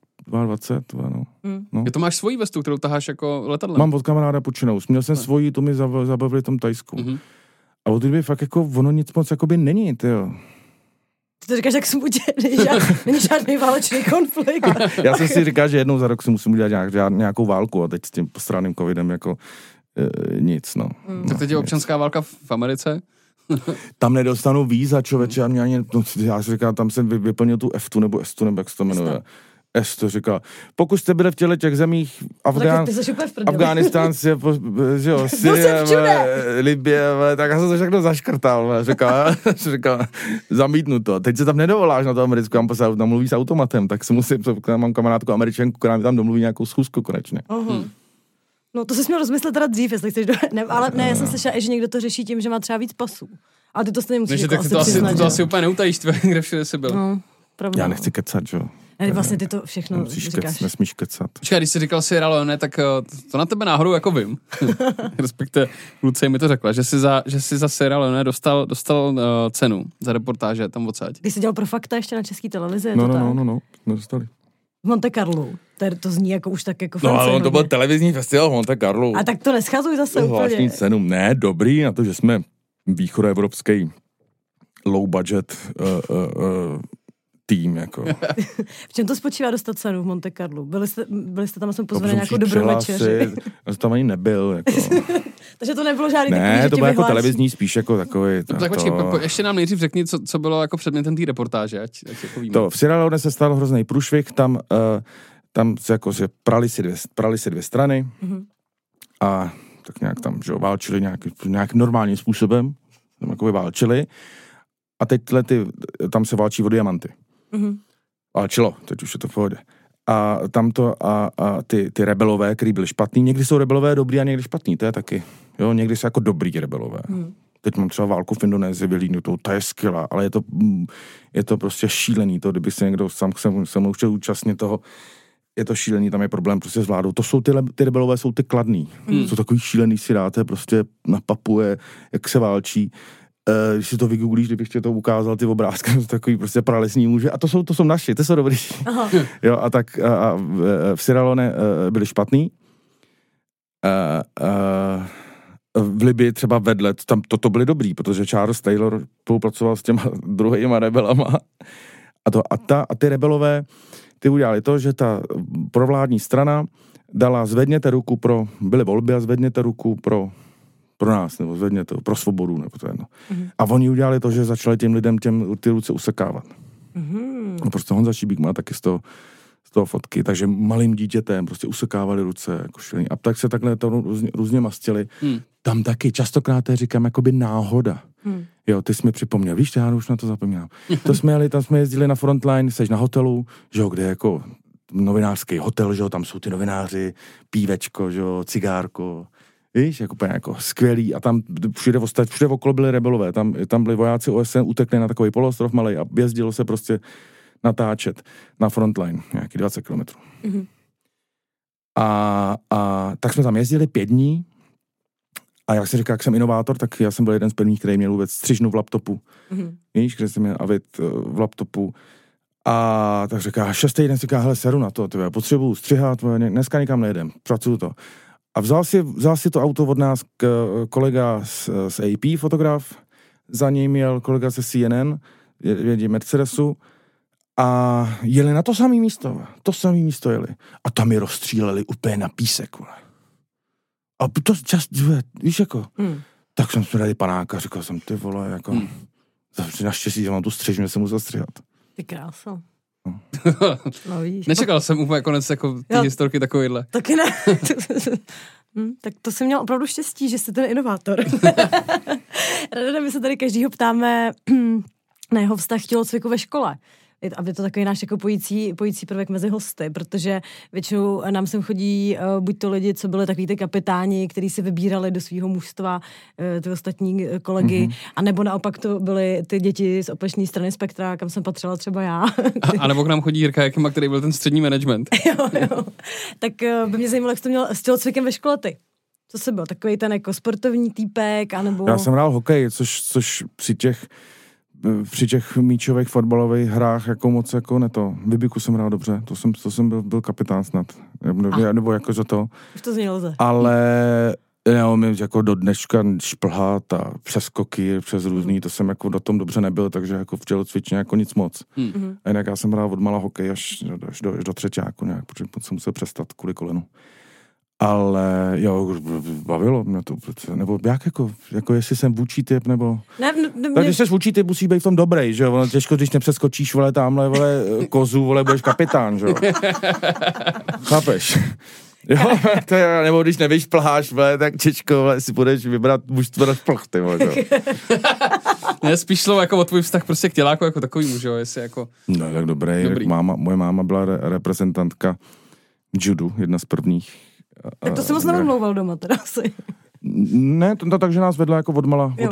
22, no. To máš svoji vestu, kterou taháš jako letadlem? Mám od kamaráda půjčenou, měl jsem svoji, to mi zabavili v tom Tajsku. A od kdyby fakt jako ono nic moc jakoby není, tyjo. Ty to říkáš tak smutě, není žádný válečný konflikt. Já jsem si říkal, že jednou za rok si musím udělat nějakou válku a teď s tím postranným covidem jako nic, no. Tak teď je občanská válka v Americe? Tam nedostanu víza, člověče, já si říkám, tam jsem vyplnil tu F-tu nebo S-tu, nebo jak se to jmenuje. S to říká, pokud jste byli v těch zemích Afghánistán, Syrie, Libie, tak já jsem to všechno zaškrtal, říkal, zamítnu to. Teď se tam nedovoláš na to americkou ambasádu, tam mluví s automatem, tak se mám kamarádku Američanku, která mi tam domluví nějakou schůzku konečně. No to se měl rozmyslet teda dřív, jestli chceš ale já jsem slyšela, že někdo to řeší tím, že má třeba víc pasů. Ale ty to stejně musíš jako tak přiznat, to asi úplně neutajíš, kde všude jsi byl. No, pravda. Já nechci kecat, že jo. Vlastně ty to všechno říkáš. Nesmíš kecat. Počkej, když jsi říkal Sierra Leone, tak to na tebe náhodou jako vím. Respektive Lucie mi to řekla, že jsi za Sierra Leone dostal cenu za reportáže tam odsaď. Když jsi dělal pro Fakta ještě na české televizi, No, nedostali. V Monte Carlo. To zní jako už tak jako fancy. No, ale to byl televizní festival v Monte Carlo. A tak to neschazuj zase úplně. Zvláštní cenu. Ne, dobrý, na to, že jsme východoevropský low budget tým, jako. V čem to spočívá dostat cenu v Monte Carlo? Byli jste tam, jsem pozvali nějakou dobrou večeři. Já tam ani nebyl, jako. Takže to nebylo žádný takový, ne, to bylo jako televizní, spíš jako takový. Tak počkej, ještě nám nejdřív řekni, co bylo jako předmětem té reportáže, ať jako víme. To v Sierra Leone se stalo hrozný průšvih, tam se jako že prali si dvě strany a tak nějak tam, že válčili nějakým normálním způsobem, tam jako válčili a teď tam se válčí o diamanty. Válčilo, teď už je to v pohodě. A tamto a ty rebelové, který byli špatný, někdy jsou rebelové dobrý a někdy špatný, to je taky, jo, někdy jsou jako dobrý rebelové. Teď mám třeba válku v Indonésii, vylídnutou, ta je skvělá, ale je to prostě šílený, to kdyby se někdo sám se mnou chtěl účastnit toho, je to šílený, tam je problém prostě s vládou. To jsou ty rebelové, jsou ty kladný. Jsou takový šílený, si dáte prostě na papuje, jak se válčí. Když si to vygooglíš, kdybych tě to ukázal, ty obrázky, to takový prostě pralesní muže. A to jsou naši, ty jsou dobrý. Jo, a tak v Sierra Leone byli špatný. V Libii třeba vedle, tam toto byli dobrý, protože Charles Taylor spolupracoval s těma druhýma rebelama. A ty rebelové, ty udělali to, že ta provládní strana dala byly volby a zvedněte ruku pro pro nás, nebo zvedněte to, pro svobodu, nebo to jedno. A oni udělali to, že začali těm lidem ty ruce usekávat. No prostě Honza Šíbík má taky z toho fotky, takže malým dítětem prostě usekávali ruce, jako šilení. A tak se takhle to různě mastili. Tam taky častokrát říkám jakoby náhoda. Jo, ty jsi mi připomněl, víš, já už na to zapomínám. Tam jsme jezdili na Frontline, seš na hotelu, že jo, kde je jako novinářský hotel, že jo, tam jsou ty novináři, pívečko, že jo, cigárko, víš, jako skvělý. A tam všude okolo byli rebelové, tam byli vojáci OSN, utekli na takový poloostrov malej a jezdilo se prostě natáčet na Frontline, nějaký 20 kilometrů. A tak jsme tam jezdili 5 dní a jak se říká, jak jsem inovátor, tak já jsem byl jeden z prvních, který měl vůbec střižnu v laptopu. Víš, kde jsem měl avit v laptopu. A tak říká, 6. den si říká, hele, seru na to, já potřebuju střihat, dneska nikam nejedem, pracuju to. A vzal si to auto od nás kolega z AP, fotograf, za ním jel kolega ze CNN, jedí Mercedesu, a jeli na to samé místo jeli. A tam je rozstříleli úplně na písek, vole. A to víš, jako, tak jsem si dali panáka, říkal jsem, ty vole, jako, naštěstí, že mám tu střižnu, že jsem musel střihat. Ty krása. No, vidíš. Nečekal jsem úplně konec jako ty historky takovýhle. Taky ne. Tak to jsem měl opravdu štěstí, že jsi ten inovátor. Radane, my se tady každýho ptáme na jeho vztah k tělocviku ve škole. A je to takový náš jako pojící prvek mezi hosty, protože většinou nám sem chodí buď to lidi, co byli takový ty kapitáni, kteří si vybírali do svého mužstva ty ostatní kolegy, anebo naopak to byly ty děti z opačné strany spektra, kam jsem patřila třeba já. A nebo k nám chodí Jirka Jakima, který byl ten střední management. Jo. Tak by mě zajímalo, jak jsi to měl s tělocvikem ve škole ty. Co jsi byl? Takový ten jako sportovní týpek, anebo... Já jsem hrál hokej, což při těch míčových fotbalových hrách jako moc jako ne to. Vybiku jsem hrál dobře, to jsem byl kapitán snad. Nebo jako za to. Už to znělo lze. Ale neumím jako do dneška šplhat a přeskoky přes různý, to jsem jako do tom dobře nebyl, takže jako v tělocvičně jako nic moc. A jinak já jsem hrál od mala hokej až do třeťáku nějak, protože jsem musel přestat kvůli kolenu. Ale jo, bavilo mě to, nebo jak jako jestli jsem vůči typ, nebo... Tak když jsi vůči typ, musí být v tom dobrý, že jo, ono těžko, když nepřeskočíš, vole, tamhle, vole, kozu, vole, budeš kapitán, že jo. Chápeš? Jo, to je, nebo když nevíš plháš, vole, tak těžko, vole, si budeš vybrat mužstvo na plch, ty vole, jo. Ne, spíš šlo jako o tvůj vztah prostě k těláku jako takovýmu, že jo, jestli jako... No, tak dobrý. Moje máma byla reprezentantka judu, jedna z prvních. Tak to jsem moc neodmlouval doma teda asi. Ne, to takže nás vedla jako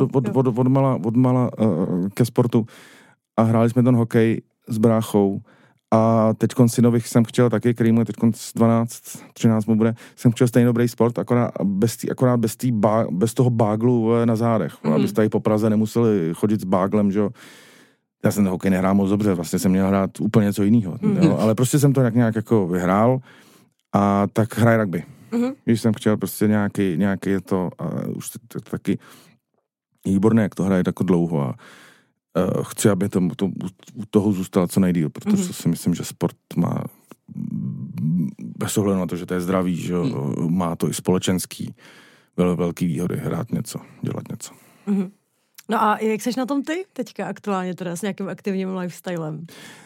odmala ke sportu a hráli jsme ten hokej s bráchou a teďkon synových jsem chtěl taky, který mu je teďkon 12, 13 mu bude, jsem chtěl stejný dobrý sport, akorát bez toho báglu na zádech, abyste tady po Praze nemuseli chodit s báglem, že jo. Já jsem ten hokej nehrál moc dobře, vlastně jsem měl hrát úplně něco jiného, ale prostě jsem to nějak jako vyhrál a tak hraj rugby. Když jsem chtěl prostě nějaký to, a už to taky výborné, jak to hraje tako dlouho a chci, aby to u toho zůstalo co nejdýl, protože si myslím, že sport má bez ohledu na to, že to je zdravý, že má to i společenský velký výhody, hrát něco, dělat něco. No a jak seš na tom ty teďka aktuálně teda s nějakým aktivním lifestylem?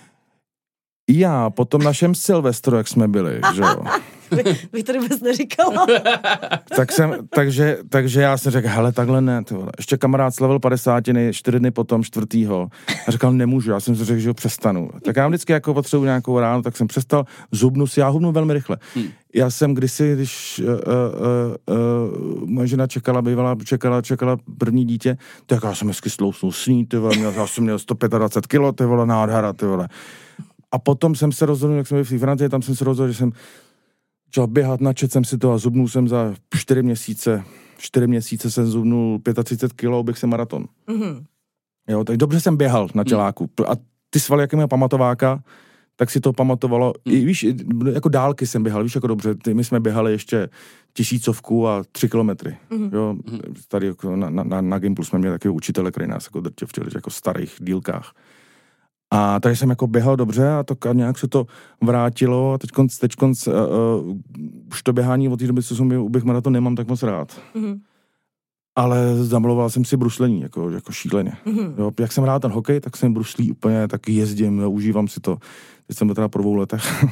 Já po tom našem Silvestru, jak jsme byli, že jo. Bych tady vůbec neříkala. takže já jsem řekl, hele, takhle ne, ty vole. Ještě kamarád slavil 50, 4 dny potom, 4. A říkal, nemůžu, já jsem si řekl, že ho přestanu. Tak já vždycky jako potřebuji nějakou ránu, tak jsem přestal, já hubnu velmi rychle. Já jsem kdysi, když moje žena čekala první dítě, tak já jsem hezky slousnul sní, ty vole, já jsem měl 125 kilo, ty vole, nádhera, ty vole. A potom jsem se rozhodl, jak jsme byli v Francii, tam jsem se rozhodl, že jsem začal běhat, načet jsem si to a zubnul jsem za 4 měsíce. 4 měsíce jsem zubnul 35 kilo, uběh jsem maraton. Jo, tak dobře jsem běhal na těláku. A ty svaly, jak měl pamatováka, tak si to pamatovalo. I víš, jako dálky jsem běhal, víš, jako dobře. My jsme běhali ještě 1000 a 3 kilometry. Jo, tady jako na Gimplu jsme měli takového učitele, který nás jako drtil v těch jako starých dílkách. A tady jsem jako běhal dobře a nějak se to vrátilo a teďkonc už to běhání od té doby, co jsem uběh maraton, nemám tak moc rád. Ale zamaloval jsem si bruslení, jako šíleně. Jo, jak jsem hrál ten hokej, tak jsem bruslí úplně, tak jezdím, užívám si to. Teď jsem to teda po 2 letech.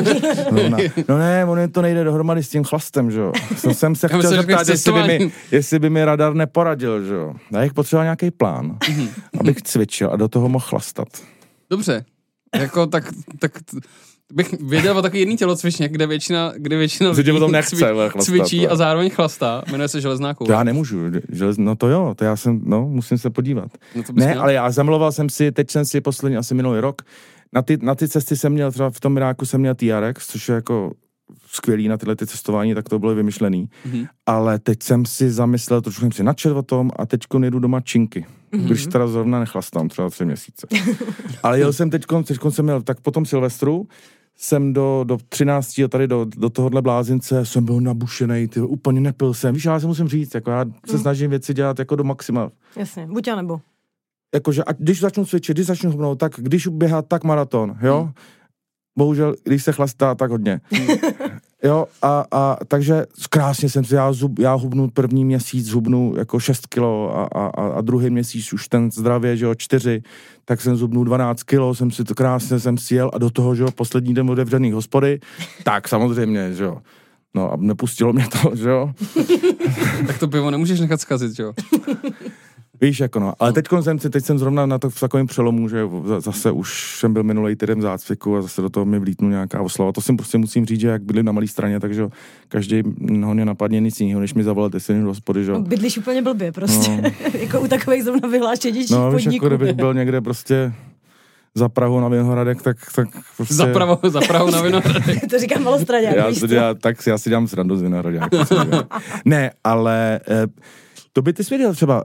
No ne, to nejde dohromady s tím chlastem, že jo. Jsem se chtěl zeptat, jestli by mi radar neporadil, že jo. Já jich potřeboval nějaký plán, abych cvičil a do toho mohl chlastat. Dobře, jako tak bych věděl o takový jedný tělocvičně, kde většina lidí cvičí a zároveň chlastá. Jmenuje se železná koule. To já nemůžu. No to jo, to já jsem, musím se podívat. No ne, ale já zamloval jsem si, teď jsem si poslední asi minulý rok, na ty cesty jsem měl, třeba v tom Iráku jsem měl TRX, což je jako skvělý na tyhle ty cestování, tak to bylo vymyšlený. Ale teď jsem si zamyslel, trošku jsem si načetl o tom a teďko jdu doma činky. Když teda zrovna nechlastám, třeba 3 měsíce. Ale jel jsem teďkon jsem měl, tak potom Silvestru jsem do 13. tady do tohohle blázince jsem byl nabušenej, úplně nepil jsem. Víš, já se musím říct, jako já se snažím věci dělat jako do maxima. Jasně, buď a nebo. Jakože, a když začnu cvičit, když začnu hubnout, tak když běhat, tak maraton, jo? Bohužel, když se chlastá, tak hodně. Jo, a takže krásně jsem si, já hubnu první měsíc, hubnu jako 6 kilo a druhý měsíc už ten zdravě, že jo, 4, tak jsem zhubnul 12 kilo, krásně jsem si jel a do toho, že jo, poslední den otevřený hospody, tak samozřejmě, že jo. No a nepustilo mě to, že jo. Tak to pivo nemůžeš nechat zkazit, že jo. Víš, jako no. Ale teď jsem zrovna na to v takovém přelomu, že zase už jsem byl minulý týden v zácviku a zase do toho mi vlítnu nějaká oslava. To si prostě musím říct, že jak bydlím na malé straně, takže každý ho nenapadne nic jiného, než mi zavolat, jestli jdu do hospody, že jo. Bydlíš úplně blbě prostě. No. Jako u takových zrovna vyhlášenějších podniků. No víš, jako kdybych byl někde prostě za Prahu na Vinohradek, tak prostě... Za Prahu na Vinohradek. To říkám Malostraňák. Já si dělám srandu z Vinohradek. Ne, ale to by ty svěděl třeba...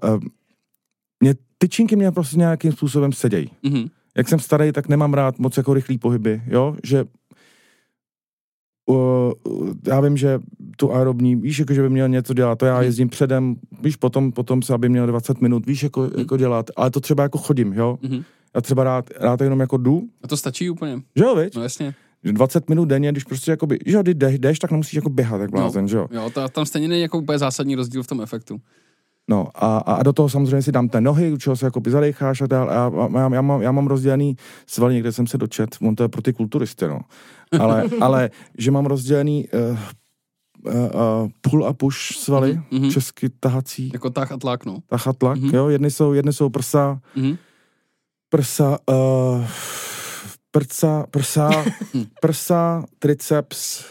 Ty činky mě prostě nějakým způsobem sedějí. Jak jsem starý, tak nemám rád moc jako rychlý pohyby, jo, že já vím, že tu aerobní, víš, jako, že by měl něco dělat, to já jezdím předem, víš, potom se, aby měl 20 minut, víš, jako dělat, ale to třeba jako chodím, jo. Já třeba rád jenom jako jdu. A to stačí úplně. Že jo, viď? No jasně. 20 minut denně, když prostě jakoby, že jo, když jdeš, tak nemusíš jako běhat, jak blázen, že jo. Jo, tam stejně není jako úplně zásadní rozdíl v tom efektu. No a do toho samozřejmě si dám té nohy, u čeho se jako zadecháš a dál. Já mám rozdělený svaly, někde jsem se dočet, on to je pro ty kulturisty, no. Ale že mám rozdělený pull a push svaly, česky tahací. Jako tah a tlak, no. Tah a tlak, jo, jedny jsou prsa, prsa, triceps,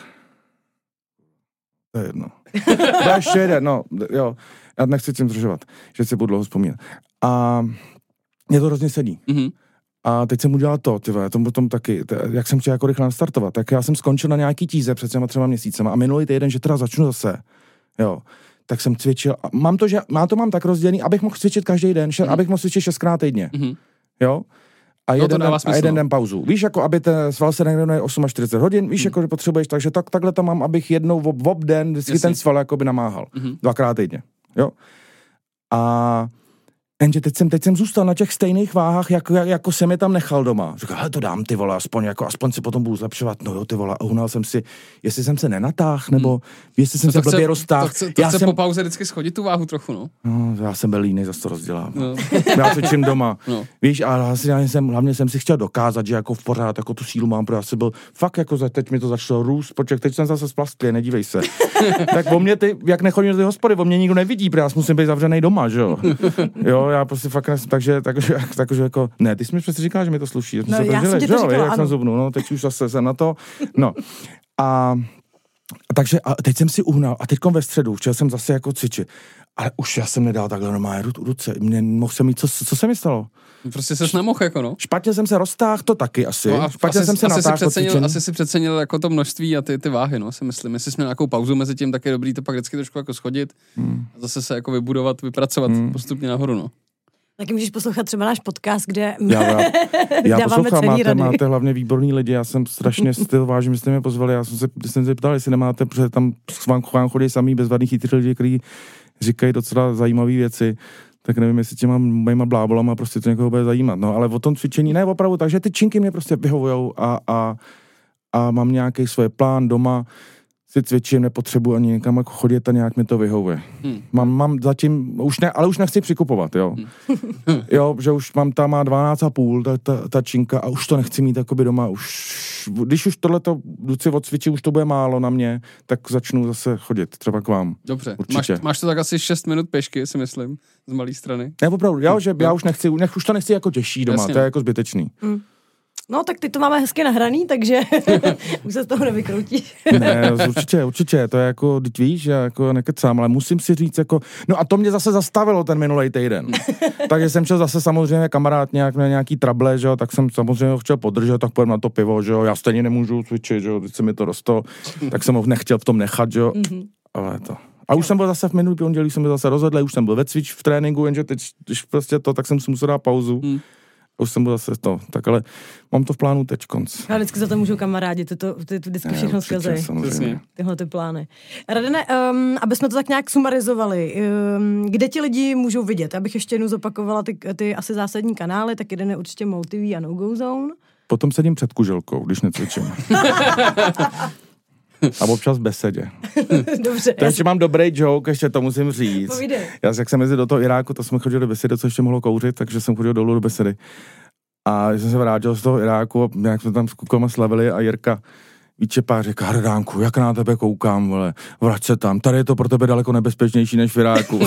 to je jedno. To ještě jeden, no, jo. Já nechci tím zdržovat, že si budu dlouho vzpomínat. A mě to hrozně sedí. A teď jsem udělal potom taky, jak jsem chtěl jako rychle nastartovat, tak já jsem skončil na nějaký tíze před 3 měsícema a minulý týden, že teda začnu zase, jo, tak jsem cvičil. A mám tak rozdělený, abych mohl cvičit každý den, abych mohl cvičit 6krát týdně, jo. A jeden den pauzu. Víš, jako aby ten sval se nekde 48 hodin, víš, jako že potřebuješ, takže takhle to mám, abych jednou v den vždycky ten sval jakoby namáhal. 2krát týdně. Jo. A jenže teď jsem zůstal na těch stejných váhách, jako jsem je tam nechal doma. Říkal, hele, to dám, ty vole, aspoň si potom budu zlepšovat. No jo, ty vole, a uhnal jsem si, jestli jsem se nenatáhl, nebo jestli jsem se blbě roztáhl. To chce po pauze vždycky schodit tu váhu trochu, no. No, já jsem byl línej, zase to rozdělám. No. Já cvičím doma. No. Víš, a hlavně jsem si chtěl dokázat, že jako v pořád, jako tu sílu mám, protože já jsem byl fakt jako teď mi to začalo růst, počkej, teď jsem zase splastlý, nedívej se. Tak o mě jak nechodím do ty hospody, o mě nikdo nevidí, protože já musím být zavřený doma, že jo. Jo, já prostě fakt takže jako, ne, ty jsi mi přece říkal, že mi to sluší. No, já jsem ti to říkala, jak jsem zubnul, no, teď už zase jsem na to, no. Takže teď jsem si uhnal a teďkom ve středu, chtěl jsem zase jako cvičit, ale už já jsem nedal takhle normálně ruce, mohl jsem mít, co se mi stalo? Prostě ses nemohl, jako no. Špatně jsem se roztáhl, to taky asi. No špatně jsem se natáhl. Asi si přecenil jako to množství a ty váhy, no, si myslím. Jestli jsi měl nějakou pauzu mezi tím, tak je dobrý to pak vždycky trošku jako schodit a zase se jako vybudovat, vypracovat postupně nahoru, no. Taky můžeš poslouchat třeba náš podcast, kde já poslouchám, máte hlavně výborný lidi, já jsem strašně vážím, že jste mě pozvali, já jsem se ptal, jestli nemáte, protože tam k vám chodí samý bezvadný chytrý lidi, kteří říkají docela zajímavé věci, tak nevím, jestli těma mýma blábolama prostě to někoho bude zajímat, no, ale o tom cvičení ne opravdu, takže ty činky mě prostě vyhovujou a mám nějaký svůj plán doma, si cvičím, nepotřebuji ani někam jako chodit a nějak mi to vyhovuje. Mám zatím, ale už nechci přikupovat, jo. Jo, že už mám tam má 12,5 ta činka a už to nechci mít jakoby doma. Když už tohleto si odcvičím, už to bude málo na mě, tak začnu zase chodit, třeba k vám. Dobře, určitě. Máš to tak asi 6 minut pěšky, si myslím, z malé strany. Ne, opravdu, já už nechci, už to nechci jako těžší doma, jasně. To je jako zbytečný. No, tak ty to máme hezky nahraný, takže už se z toho nevykroutíš. Ne, určitě, to je jako, teď víš, já jako nekecám, ale musím si říct jako, no a to mě zase zastavilo ten minulej týden. Takže jsem šel zase samozřejmě kamarád nějaký trable, že jo, tak jsem samozřejmě chtěl podržet, tak půjdem na to pivo, že jo, já stejně nemůžu cvičit, že jo, teď se mi to dostalo, tak jsem ho nechtěl v tom nechat, že jo, ale to. A už jsem byl zase v minulý pondělí, jsem byl zase rozhodl, už jsem byl ve cvič v tréninku, jenže teď, když prostě to, tak jsem si musel dát pauzu. Už jsem byl zase to, tak ale mám to v plánu teď konc. A vždycky za to můžou kamarádi, ty vždycky všechno skazejí. Tyhle ty plány. Radene, aby jsme to tak nějak sumarizovali, kde ti lidi můžou vidět? Abych ještě jednou zopakovala ty asi zásadní kanály, tak jeden je určitě MOL TV a No Go Zone. Potom sedím před kuželkou, když necvičím. A občas v besedě. Dobře. To ještě mám dobrý joke, ještě to musím říct. Povídej. Já, jak jsem jezdil do toho Iráku, to jsme chodili do besedy, co ještě mohlo kouřit, takže jsem chodil dolů do besedy. A jsem se vrátil z toho Iráku a nějak jsme tam s klukama slavili a Jirka Výčepá říká, Radánku, jak na tebe koukám, vole, vrať se tam, tady je to pro tebe daleko nebezpečnější než v Iráku.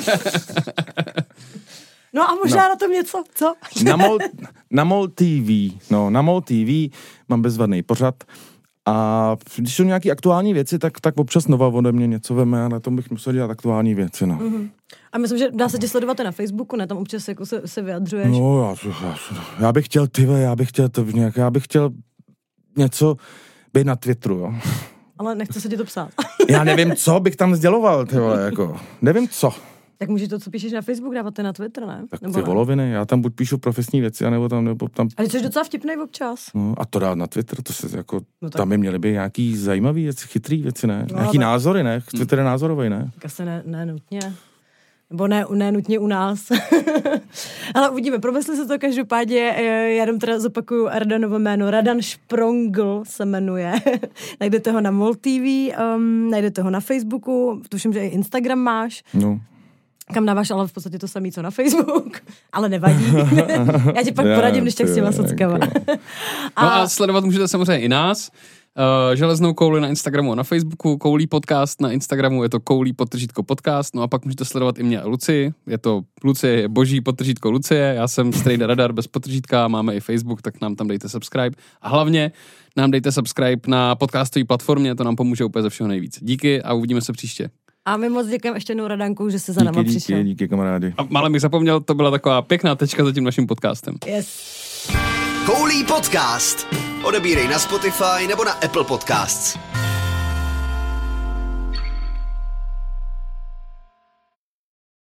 No a možná na tom něco, co? Na MOL TV mám bezvadný pořad. A když jsou nějaké aktuální věci, tak občas Nova ode mě něco veme a na tom bych musel dělat aktuální věci, no. A myslím, že dá se tě sledovat i na Facebooku, ne? Tam občas jako se vyjadřuješ. No, já bych chtěl já bych chtěl něco být na Twitteru, jo. Ale nechce se ti to psát. Já nevím, co bych tam sděloval, ty vole, jako, nevím co. Tak můžeš to, co píšeš na Facebook, dávat ty na Twitter, ne? Tak nebo ty voloviny, já tam buď píšu profesní věci, anebo tam. Ale jsi docela vtipnej občas. No, a to dát na Twitter, to se jako, no tam by měly být nějaký zajímavý věci, chytrý věci, ne? No, nějaký názory, ne? Twitter je názorový, ne? Tak asi ne nutně. Nebo ne nutně u nás. Ale uvidíme, promysli se to každopádně, já jenom teda zopakuju Radanovo jméno, Radan Šprongl se jmenuje. Najdete ho na MOL TV, najdete ho na Facebooku, tuším, že i Instagram máš. No. Kam dáváš, ale v podstatě to samý, co na Facebook. Ale nevadí. Já ti pak poradím, když tak s těma sockama. No a sledovat můžete samozřejmě i nás. Železnou kouli na Instagramu a na Facebooku, Koulí podcast na Instagramu, je to Koulí_podcast, no a pak můžete sledovat i mě a Lucii, je to Lucie, boží _ Lucie, já jsem Strejda Radar bez podtržítka, máme i Facebook, tak nám tam dejte subscribe a hlavně nám dejte subscribe na podcastové platformě, to nám pomůže úplně ze všeho nejvíc. Díky a uvidíme se příště. A my moc děkujeme ještě jednou Radanku, že jsi za náma přišel. Díky kamarádi. A málem bych zapomněl, to byla taková pěkná tečka za tím naším podcastem. Yes. Koulí podcast. Odebírej na Spotify nebo na Apple Podcasts.